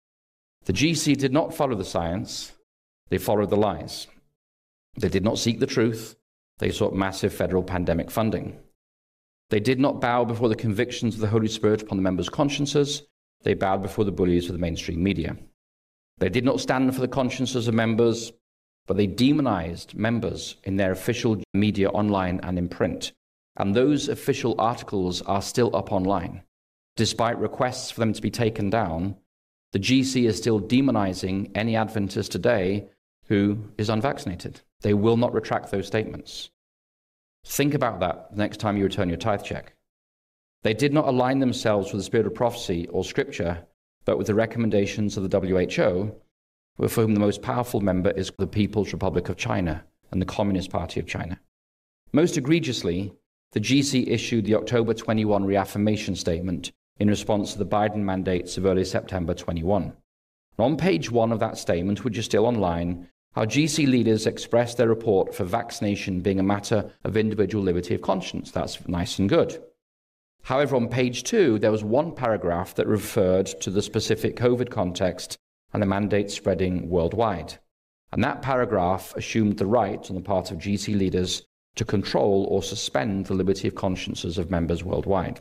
The GC did not follow the science, they followed the lies. They did not seek the truth, they sought massive federal pandemic funding. They did not bow before the convictions of the Holy Spirit upon the members' consciences, they bowed before the bullies of the mainstream media. They did not stand for the consciences of members, but they demonized members in their official media online and in print. And those official articles are still up online. Despite requests for them to be taken down, the GC is still demonizing any Adventist today who is unvaccinated. They will not retract those statements. Think about that the next time you return your tithe check. They did not align themselves with the spirit of prophecy or scripture, but with the recommendations of the WHO, for whom the most powerful member is the People's Republic of China and the Communist Party of China. Most egregiously, the GC issued the October 21 reaffirmation statement in response to the Biden mandates of early September 21. And on page 1 of that statement, which is still online, our GC leaders expressed their report for vaccination being a matter of individual liberty of conscience. That's nice and good. However, on page 2, there was one paragraph that referred to the specific COVID context and the mandate spreading worldwide. And that paragraph assumed the right on the part of GC leaders to control or suspend the liberty of consciences of members worldwide.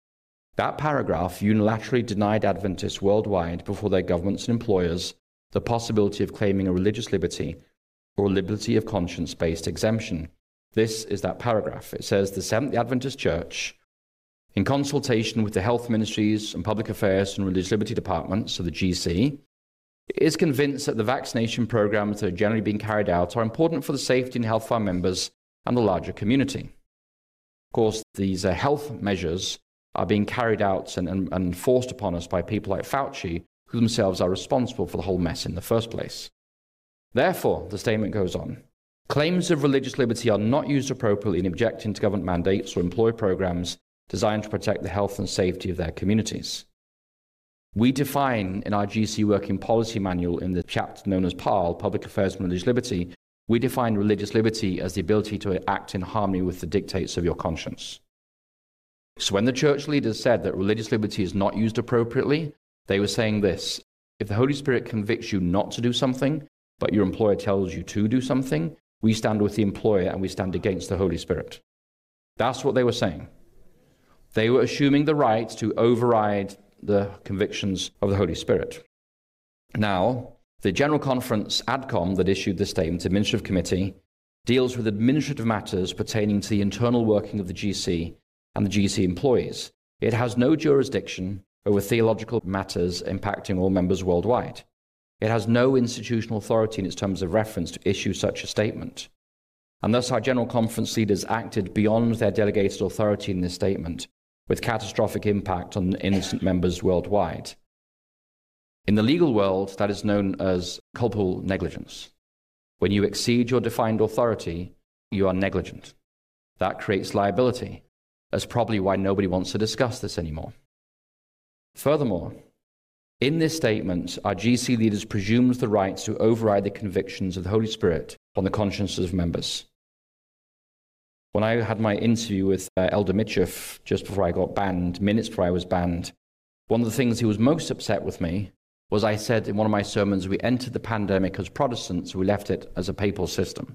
That paragraph unilaterally denied Adventists worldwide before their governments and employers the possibility of claiming a religious liberty or a liberty of conscience-based exemption. This is that paragraph. It says, the Seventh Adventist Church, in consultation with the health ministries and public affairs and religious liberty departments of the GC, is convinced that the vaccination programs that are generally being carried out are important for the safety and health of our members and the larger community. Of course, these health measures are being carried out and forced upon us by people like Fauci, who themselves are responsible for the whole mess in the first place. Therefore, the statement goes on, claims of religious liberty are not used appropriately in objecting to government mandates or employee programs designed to protect the health and safety of their communities. We define in our GC Working Policy Manual in the chapter known as PARL, Public Affairs and Religious Liberty, we define religious liberty as the ability to act in harmony with the dictates of your conscience. So when the church leaders said that religious liberty is not used appropriately, they were saying this: if the Holy Spirit convicts you not to do something, but your employer tells you to do something, we stand with the employer and we stand against the Holy Spirit. That's what they were saying. They were assuming the right to override the convictions of the Holy Spirit. Now, the General Conference ADCOM that issued this statement, Administrative Committee, deals with administrative matters pertaining to the internal working of the GC and the GC employees. It has no jurisdiction over theological matters impacting all members worldwide. It has no institutional authority in its terms of reference to issue such a statement. And thus our General Conference leaders acted beyond their delegated authority in this statement, with catastrophic impact on innocent members worldwide. In the legal world, that is known as culpable negligence. When you exceed your defined authority, you are negligent. That creates liability. That's probably why nobody wants to discuss this anymore. Furthermore, in this statement, our GC leaders presumes the right to override the convictions of the Holy Spirit on the consciences of members. When I had my interview with Elder Mitchell just before I got banned, minutes before I was banned, one of the things he was most upset with me was I said in one of my sermons, we entered the pandemic as Protestants, we left it as a papal system.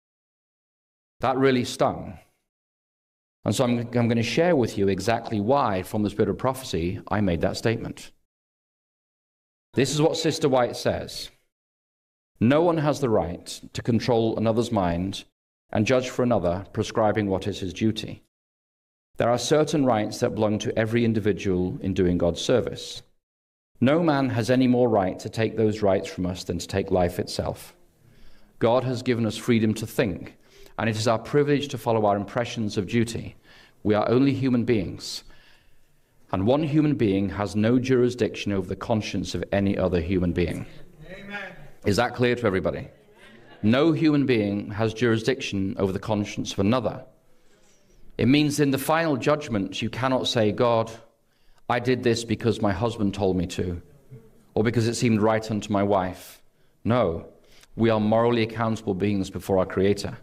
That really stung. And so I'm going to share with you exactly why, from the spirit of prophecy, I made that statement. This is what Sister White says. No one has the right to control another's mind and judge for another, prescribing what is his duty. There are certain rights that belong to every individual in doing God's service. No man has any more right to take those rights from us than to take life itself. God has given us freedom to think, and it is our privilege to follow our impressions of duty. We are only human beings, and one human being has no jurisdiction over the conscience of any other human being. Amen. Is that clear to everybody? No human being has jurisdiction over the conscience of another. It means in the final judgment, you cannot say, God, I did this because my husband told me to, or because it seemed right unto my wife. No, we are morally accountable beings before our Creator.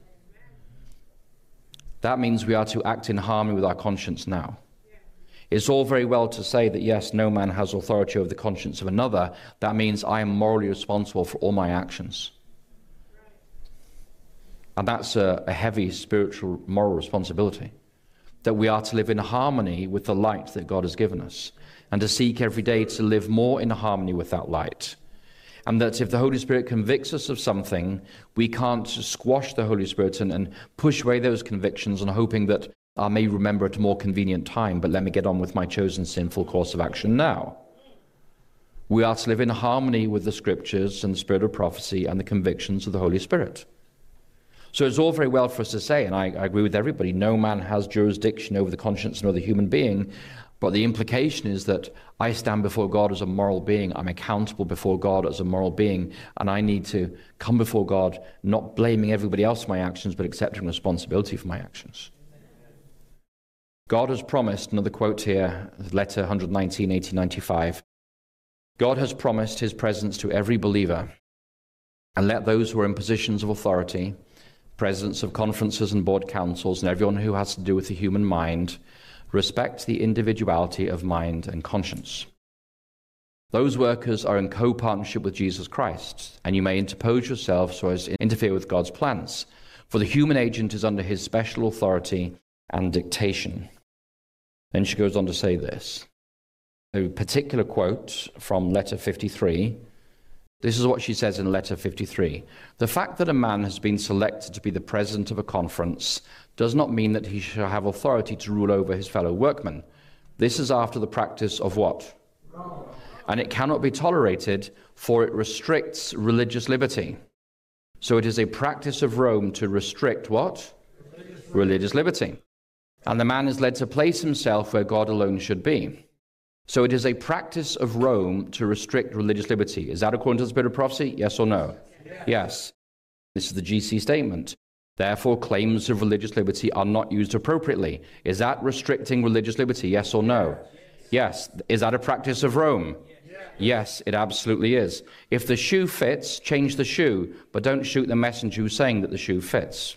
That means we are to act in harmony with our conscience now. It's all very well to say that, yes, no man has authority over the conscience of another. That means I am morally responsible for all my actions. And that's a heavy spiritual, moral responsibility, that we are to live in harmony with the light that God has given us, and to seek every day to live more in harmony with that light. And that if the Holy Spirit convicts us of something, we can't squash the Holy Spirit and push away those convictions and hoping that I may remember at a more convenient time, but let me get on with my chosen sinful course of action now. We are to live in harmony with the Scriptures and the spirit of prophecy and the convictions of the Holy Spirit. So it's all very well for us to say, and I agree with everybody, no man has jurisdiction over the conscience of another human being, but the implication is that I stand before God as a moral being. I'm accountable before God as a moral being, and I need to come before God not blaming everybody else for my actions, but accepting responsibility for my actions. God has promised, another quote here, letter 119, 1895, God has promised his presence to every believer, and let those who are in positions of authority, presidents of conferences and board councils, and everyone who has to do with the human mind, respect the individuality of mind and conscience. Those workers are in co-partnership with Jesus Christ, and you may interpose yourself so as to interfere with God's plans, for the human agent is under his special authority and dictation. Then she goes on to say this, a particular quote from letter 53. This is what she says in letter 53. The fact that a man has been selected to be the president of a conference does not mean that he shall have authority to rule over his fellow workmen. This is after the practice of what? Wrong. And it cannot be tolerated, for it restricts religious liberty. So it is a practice of Rome to restrict what? Religious liberty. And the man is led to place himself where God alone should be. So it is a practice of Rome to restrict religious liberty. Is that according to the spirit of prophecy? Yes or no? Yes. This is the GC statement. Therefore, claims of religious liberty are not used appropriately. Is that restricting religious liberty? Yes or no? Yes. Is that a practice of Rome? Yes, it absolutely is. If the shoe fits, change the shoe, but don't shoot the messenger who's saying that the shoe fits.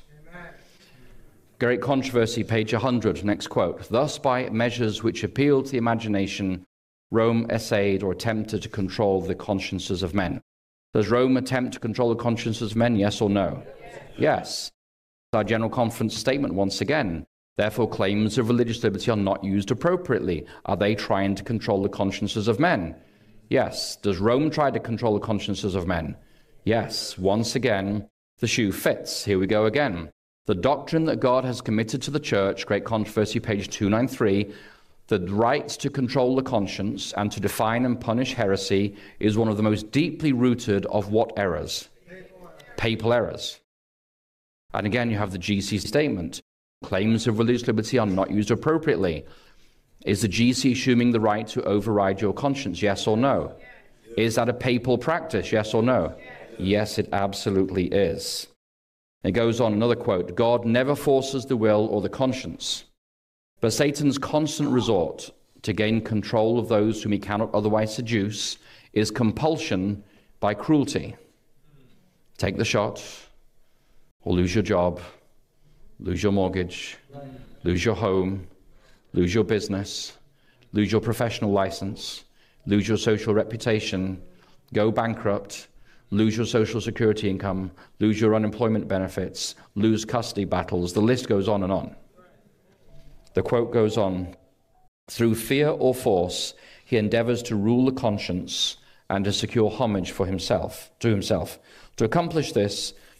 Great Controversy, page 100, next quote. Thus, by measures which appeal to the imagination, Rome essayed or attempted to control the consciences of men. Does Rome attempt to control the consciences of men, yes or no? Yes. Our General Conference statement once again. Therefore, claims of religious liberty are not used appropriately. Are they trying to control the consciences of men? Yes. Does Rome try to control the consciences of men? Yes. Once again, the shoe fits. Here we go again. The doctrine that God has committed to the church, Great Controversy, page 293, the right to control the conscience and to define and punish heresy is one of the most deeply rooted of what errors? Papal errors. And again, you have the GC statement. Claims of religious liberty are not used appropriately. Is the GC assuming the right to override your conscience? Yes or no? Is that a papal practice? Yes or no? Yes, it absolutely is. It goes on, another quote, God never forces the will or the conscience, but Satan's constant resort to gain control of those whom he cannot otherwise seduce is compulsion by cruelty. Take the shot, or lose your job, lose your mortgage, lose your home, lose your business, lose your professional license, lose your social reputation, go bankrupt, lose your social security income, lose your unemployment benefits, lose custody battles. The list goes on and on. The quote goes on, through fear or force, he endeavors to rule the conscience and to secure homage for himself, to himself. To accomplish this,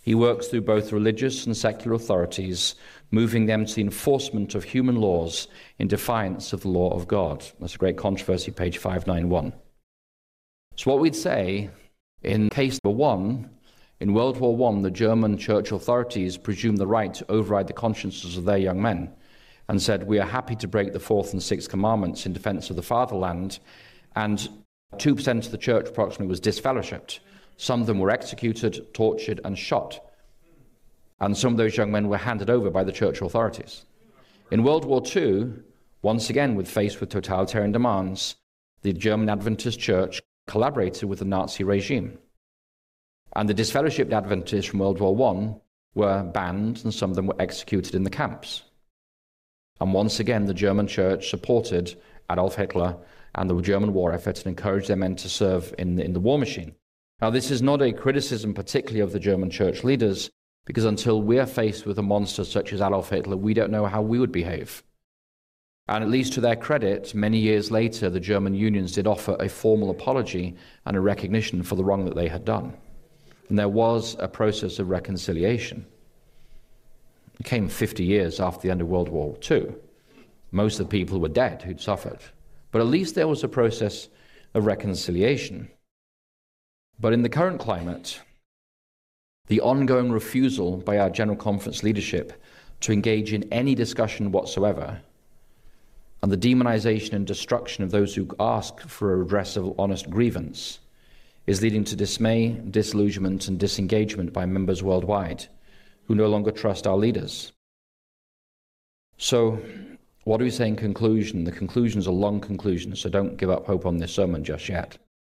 He works through both religious and secular authorities, moving them to the enforcement of human laws in defiance of the law of God. That's a great controversy, page 591. So what we'd say, in case number 1, in World War I, the German church authorities presumed the right to override the consciences of their young men and said, we are happy to break the 4th and 6th commandments in defense of the fatherland, and 2% of the church approximately was disfellowshipped. Some of them were executed, tortured, and shot. And some of those young men were handed over by the church authorities. In World War II, once again, faced with totalitarian demands, the German Adventist Church collaborated with the Nazi regime. And the disfellowshipped Adventists from World War I were banned, and some of them were executed in the camps. And once again, the German church supported Adolf Hitler and the German war effort and encouraged their men to serve in the war machine. Now, this is not a criticism particularly of the German church leaders, because until we are faced with a monster such as Adolf Hitler, we don't know how we would behave. And at least to their credit, many years later, the German unions did offer a formal apology and a recognition for the wrong that they had done. And there was a process of reconciliation. It came 50 years after the end of World War II. Most of the people were dead who'd suffered. But at least there was a process of reconciliation. But in the current climate, the ongoing refusal by our General Conference leadership to engage in any discussion whatsoever, and the demonization and destruction of those who ask for a redress of honest grievance, is leading to dismay, disillusionment, and disengagement by members worldwide who no longer trust our leaders. So, what do we say in conclusion? The conclusion is a long conclusion, so don't give up hope on this sermon just yet.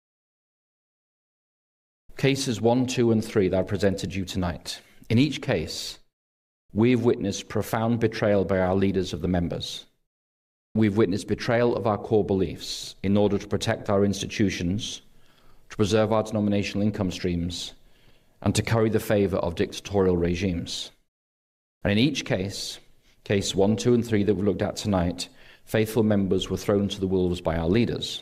Cases 1, 2, and 3 that I presented you tonight. In each case, we've witnessed profound betrayal by our leaders of the members. We've witnessed betrayal of our core beliefs in order to protect our institutions, to preserve our denominational income streams, and to curry the favor of dictatorial regimes. And in each case, case 1, 2, and 3 that we've looked at tonight, faithful members were thrown to the wolves by our leaders.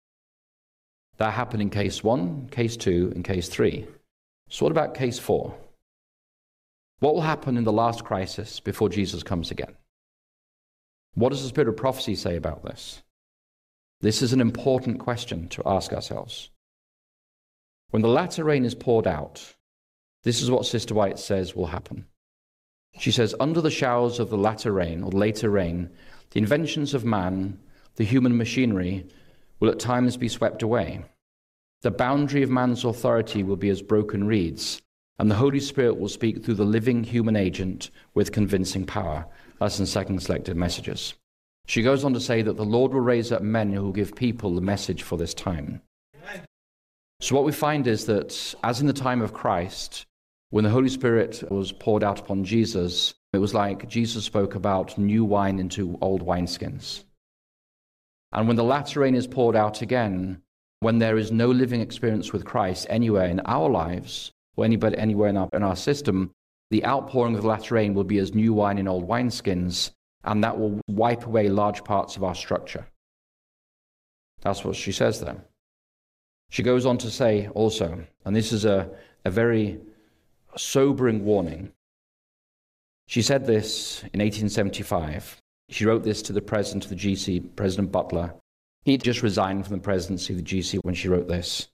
That happened in case 1, case 2, and case 3. So what about case 4? What will happen in the last crisis before Jesus comes again? What does the Spirit of prophecy say about this? This is an important question to ask ourselves. When the latter rain is poured out, this is what Sister White says will happen. She says, under the showers of the latter rain, or later rain, the inventions of man, the human machinery, will at times be swept away. The boundary of man's authority will be as broken reeds, and the Holy Spirit will speak through the living human agent with convincing power. That's in Second Selected Messages. She goes on to say that the Lord will raise up men who will give people the message for this time. So what we find is that, as in the time of Christ, when the Holy Spirit was poured out upon Jesus, it was like Jesus spoke about new wine into old wineskins. And when the latter rain is poured out again, when there is no living experience with Christ anywhere in our lives, or anywhere in our system, the outpouring of the latter rain will be as new wine in old wineskins, and that will wipe away large parts of our structure. That's what she says there. She goes on to say also, and this is a very sobering warning. She said this in 1875. She wrote this to the president of the GC, President Butler. He'd just resigned from the presidency of the GC when she wrote this.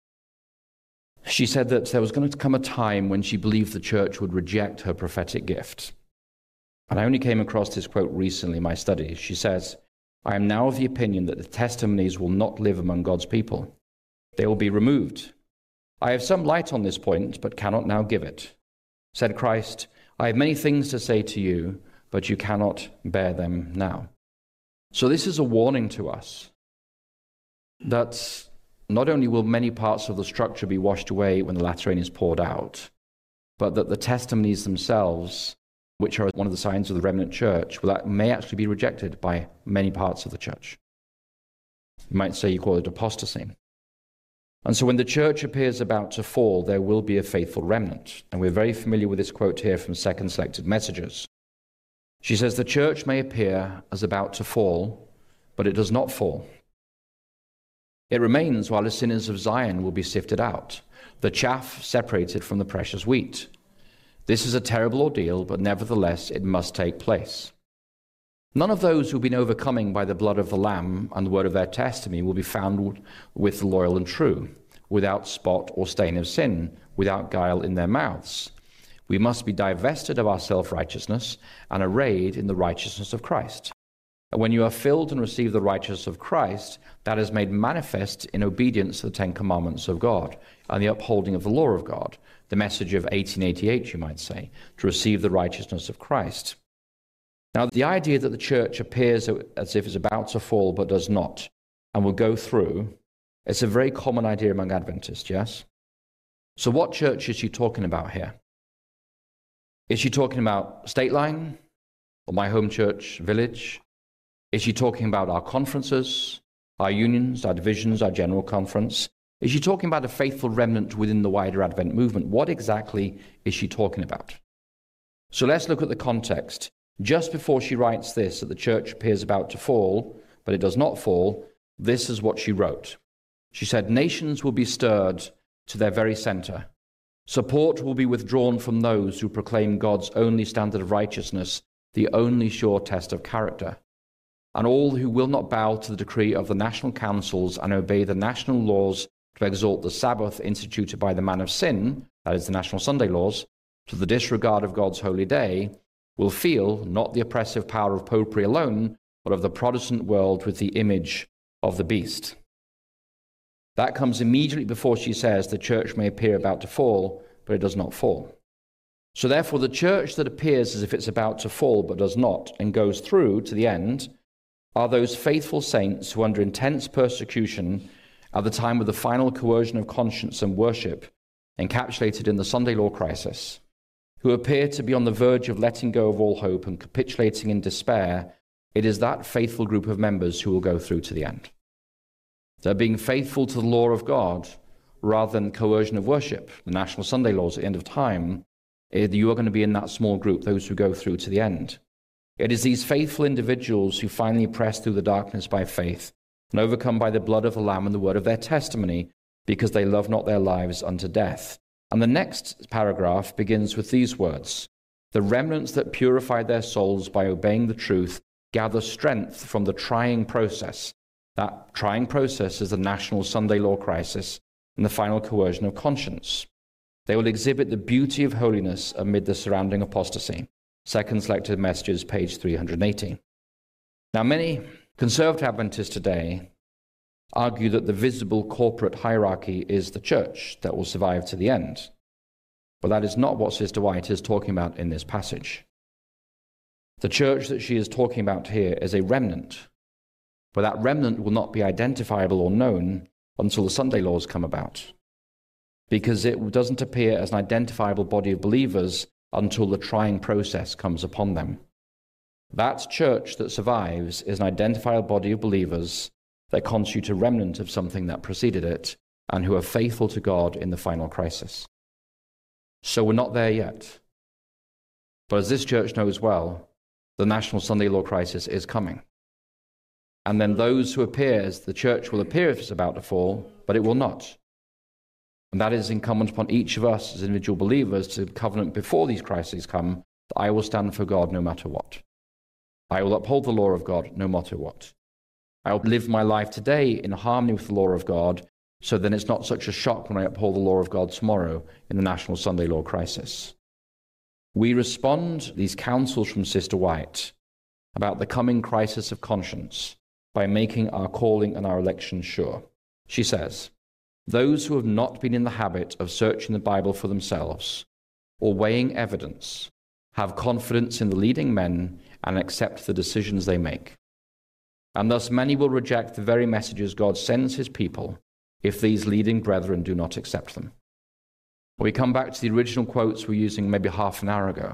She said that there was going to come a time when she believed the church would reject her prophetic gift. And I only came across this quote recently in my studies. She says, I am now of the opinion that the testimonies will not live among God's people. They will be removed. I have some light on this point, but cannot now give it. Said Christ, I have many things to say to you, but you cannot bear them now. So this is a warning to us that not only will many parts of the structure be washed away when the latter rain is poured out, but that the testimonies themselves, which are one of the signs of the remnant church, may actually be rejected by many parts of the church. You might say you call it apostasy. And so when the church appears about to fall, there will be a faithful remnant. And we're very familiar with this quote here from Second Selected Messages. She says, the church may appear as about to fall, but it does not fall. It remains while the sinners of Zion will be sifted out, the chaff separated from the precious wheat. This is a terrible ordeal, but nevertheless it must take place. None of those who have been overcoming by the blood of the Lamb and the word of their testimony will be found with the loyal and true, without spot or stain of sin, without guile in their mouths. We must be divested of our self-righteousness and arrayed in the righteousness of Christ. And when you are filled and receive the righteousness of Christ, that is made manifest in obedience to the Ten Commandments of God and the upholding of the law of God, the message of 1888, you might say, to receive the righteousness of Christ. Now, the idea that the church appears as if it's about to fall but does not, and will go through, it's a very common idea among Adventists, yes? So what church is she talking about here? Is she talking about State Line or My Home Church Village? Is she talking about our conferences, our unions, our divisions, our general conference? Is she talking about a faithful remnant within the wider Advent movement? What exactly is she talking about? So let's look at the context. Just before she writes this, that the church appears about to fall, but it does not fall, this is what she wrote. She said, nations will be stirred to their very center. Support will be withdrawn from those who proclaim God's only standard of righteousness, the only sure test of character. And all who will not bow to the decree of the national councils and obey the national laws to exalt the Sabbath instituted by the man of sin, that is the National Sunday laws, to the disregard of God's holy day, will feel not the oppressive power of popery alone, but of the Protestant world with the image of the beast. That comes immediately before she says the church may appear about to fall, but it does not fall. So therefore, the church that appears as if it's about to fall but does not and goes through to the end are those faithful saints who, under intense persecution at the time of the final coercion of conscience and worship, encapsulated in the Sunday law crisis, who appear to be on the verge of letting go of all hope and capitulating in despair. It is that faithful group of members who will go through to the end. They're being faithful to the law of God rather than coercion of worship, the national Sunday laws at the end of time. You are going to be in that small group, those who go through to the end. It is these faithful individuals who finally press through the darkness by faith and overcome by the blood of the Lamb and the word of their testimony, because they love not their lives unto death. And the next paragraph begins with these words: the remnants that purify their souls by obeying the truth gather strength from the trying process. That trying process is the national Sunday law crisis and the final coercion of conscience. They will exhibit the beauty of holiness amid the surrounding apostasy. Second Selected Messages, page 380. Now, many conservative Adventists today argue that the visible corporate hierarchy is the church that will survive to the end. But that is not what Sister White is talking about in this passage. The church that she is talking about here is a remnant, but that remnant will not be identifiable or known until the Sunday laws come about, because it doesn't appear as an identifiable body of believers until the trying process comes upon them. That church that survives is an identifiable body of believers that constitute a remnant of something that preceded it and who are faithful to God in the final crisis. So we're not there yet. But as this church knows well, the national Sunday law crisis is coming. And then those who appear as the church will appear if it's about to fall, but it will not. And that is incumbent upon each of us as individual believers to covenant before these crises come, that I will stand for God no matter what. I will uphold the law of God no matter what. I will live my life today in harmony with the law of God, so then it's not such a shock when I uphold the law of God tomorrow in the national Sunday law crisis. We respond to these counsels from Sister White about the coming crisis of conscience by making our calling and our election sure. She says, those who have not been in the habit of searching the Bible for themselves or weighing evidence have confidence in the leading men and accept the decisions they make. And thus many will reject the very messages God sends his people if these leading brethren do not accept them. We come back to the original quotes we were using maybe half an hour ago,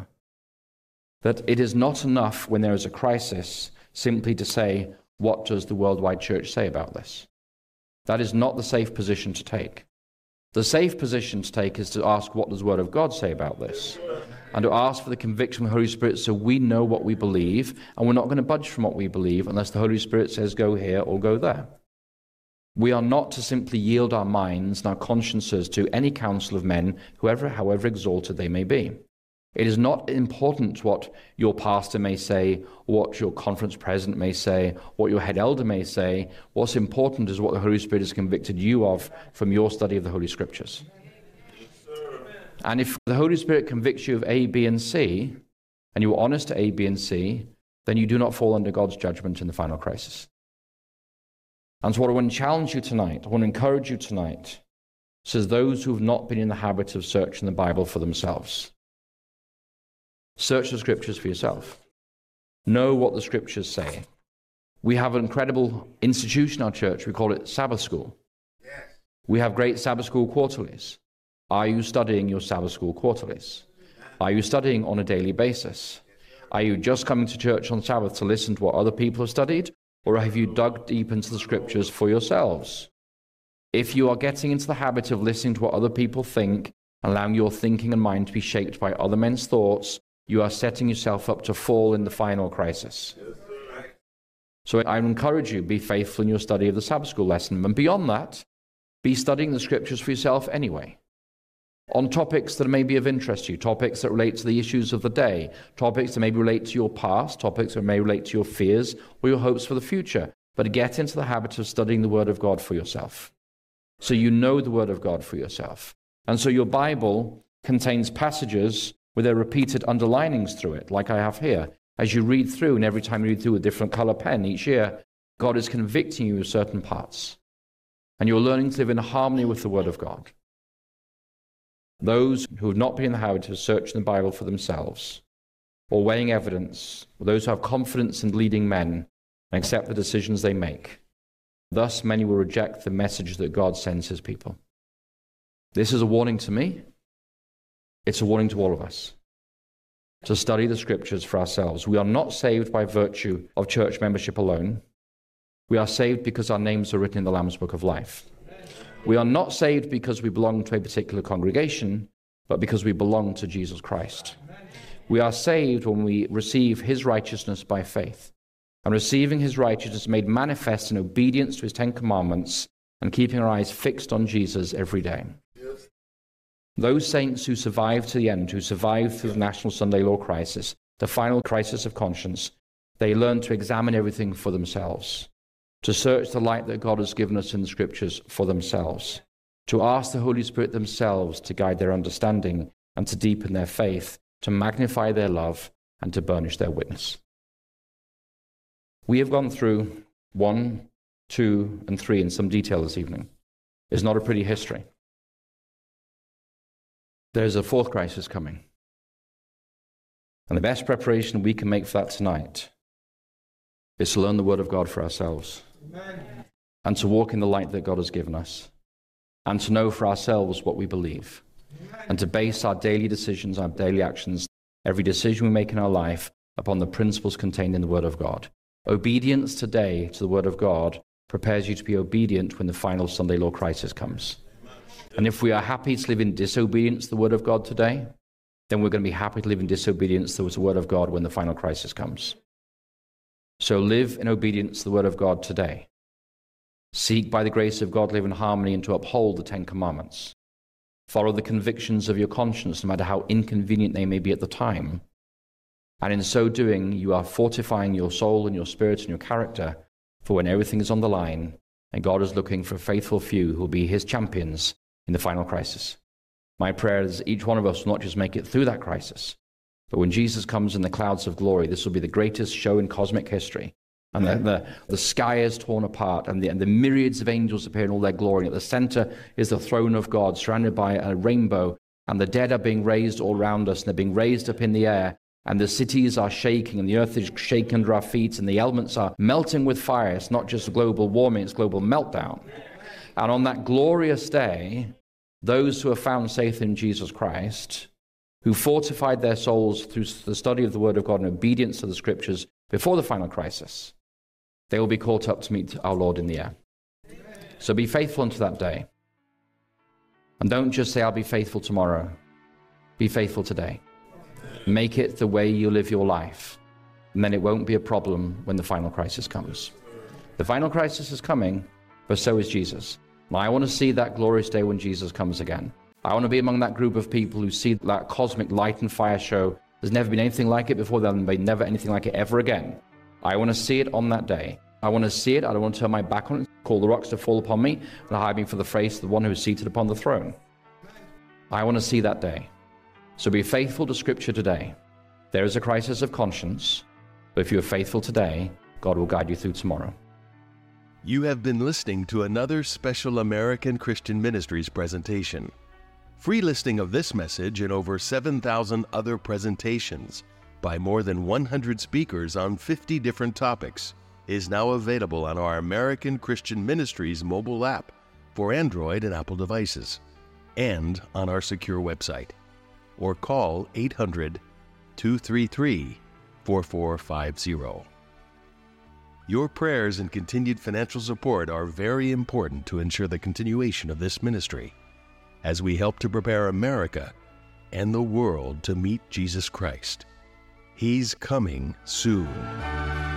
that it is not enough when there is a crisis simply to say, what does the worldwide church say about this? That is not the safe position to take. The safe position to take is to ask, what does the Word of God say about this? And to ask for the conviction of the Holy Spirit so we know what we believe, and we're not going to budge from what we believe unless the Holy Spirit says go here or go there. We are not to simply yield our minds and our consciences to any counsel of men, however exalted they may be. It is not important what your pastor may say, what your conference president may say, what your head elder may say. What's important is what the Holy Spirit has convicted you of from your study of the Holy Scriptures. And if the Holy Spirit convicts you of A, B, and C, and you are honest to A, B, and C, then you do not fall under God's judgment in the final crisis. And so what I want to challenge you tonight, I want to encourage you tonight, says those who have not been in the habit of searching the Bible for themselves. Search the Scriptures for yourself. Know what the Scriptures say. We have an incredible institution in our church. We call it Sabbath School. Yes. We have great Sabbath School quarterlies. Are you studying your Sabbath School quarterlies? Are you studying on a daily basis? Are you just coming to church on Sabbath to listen to what other people have studied? Or have you dug deep into the Scriptures for yourselves? If you are getting into the habit of listening to what other people think, allowing your thinking and mind to be shaped by other men's thoughts, you are setting yourself up to fall in the final crisis. So I encourage you, be faithful in your study of the Sabbath School lesson. And beyond that, be studying the Scriptures for yourself anyway. On topics that may be of interest to you, topics that relate to the issues of the day, topics that maybe relate to your past, topics that may relate to your fears or your hopes for the future. But get into the habit of studying the Word of God for yourself, so you know the Word of God for yourself. And so your Bible contains passages with their repeated underlinings through it, like I have here. As you read through, and every time you read through a different color pen each year, God is convicting you of certain parts. And you're learning to live in harmony with the Word of God. Those who have not been in the habit of searching the Bible for themselves, or weighing evidence, or those who have confidence in leading men and accept the decisions they make, thus many will reject the message that God sends his people. This is a warning to me. It's a warning to all of us to study the Scriptures for ourselves. We are not saved by virtue of church membership alone. We are saved because our names are written in the Lamb's Book of Life. We are not saved because we belong to a particular congregation, but because we belong to Jesus Christ. We are saved when we receive his righteousness by faith. And receiving his righteousness made manifest in obedience to his 10 commandments and keeping our eyes fixed on Jesus every day. Yes. Those saints who survived to the end, who survived through the National Sunday Law crisis, the final crisis of conscience, they learned to examine everything for themselves, to search the light that God has given us in the Scriptures for themselves, to ask the Holy Spirit themselves to guide their understanding and to deepen their faith, to magnify their love and to burnish their witness. We have gone through 1, 2, and 3 in some detail this evening. It's not a pretty history. There's a 4th crisis coming. And the best preparation we can make for that tonight is to learn the Word of God for ourselves. Amen. And to walk in the light that God has given us. And to know for ourselves what we believe. Amen. And to base our daily decisions, our daily actions, every decision we make in our life upon the principles contained in the Word of God. Obedience today to the Word of God prepares you to be obedient when the final Sunday Law crisis comes. And if we are happy to live in disobedience to the Word of God today, then we're going to be happy to live in disobedience to the Word of God when the final crisis comes. So live in obedience to the Word of God today. Seek by the grace of God to live in harmony and to uphold the 10 commandments. Follow the convictions of your conscience, no matter how inconvenient they may be at the time. And in so doing, you are fortifying your soul and your spirit and your character for when everything is on the line and God is looking for a faithful few who will be his champions in the final crisis. My prayer is each one of us will not just make it through that crisis, but when Jesus comes in the clouds of glory, this will be the greatest show in cosmic history. And the sky is torn apart and the myriads of angels appear in all their glory. At the center is the throne of God surrounded by a rainbow, and the dead are being raised all around us and they're being raised up in the air. And the cities are shaking, and the earth is shaken under our feet, and the elements are melting with fire. It's not just global warming, it's global meltdown. And on that glorious day, those who have found faith in Jesus Christ, who fortified their souls through the study of the Word of God and obedience to the Scriptures before the final crisis, they will be caught up to meet our Lord in the air. So be faithful unto that day. And don't just say, I'll be faithful tomorrow. Be faithful today. Make it the way you live your life, and then it won't be a problem when the final crisis comes. The final crisis is coming, but so is Jesus. And I want to see that glorious day when Jesus comes again. I want to be among that group of people who see that cosmic light and fire show. There's never been anything like it before, there'll be never anything like it ever again. I want to see it on that day. I want to see it. I don't want to turn my back on it, call the rocks to fall upon me, and hide me for the face of the one who is seated upon the throne. I want to see that day. So be faithful to Scripture today. There is a crisis of conscience, but if you are faithful today, God will guide you through tomorrow. You have been listening to another special American Christian Ministries presentation. Free listing of this message and over 7,000 other presentations by more than 100 speakers on 50 different topics is now available on our American Christian Ministries mobile app for Android and Apple devices, and on our secure website. Or call 800-233-4450. Your prayers and continued financial support are very important to ensure the continuation of this ministry as we help to prepare America and the world to meet Jesus Christ. He's coming soon.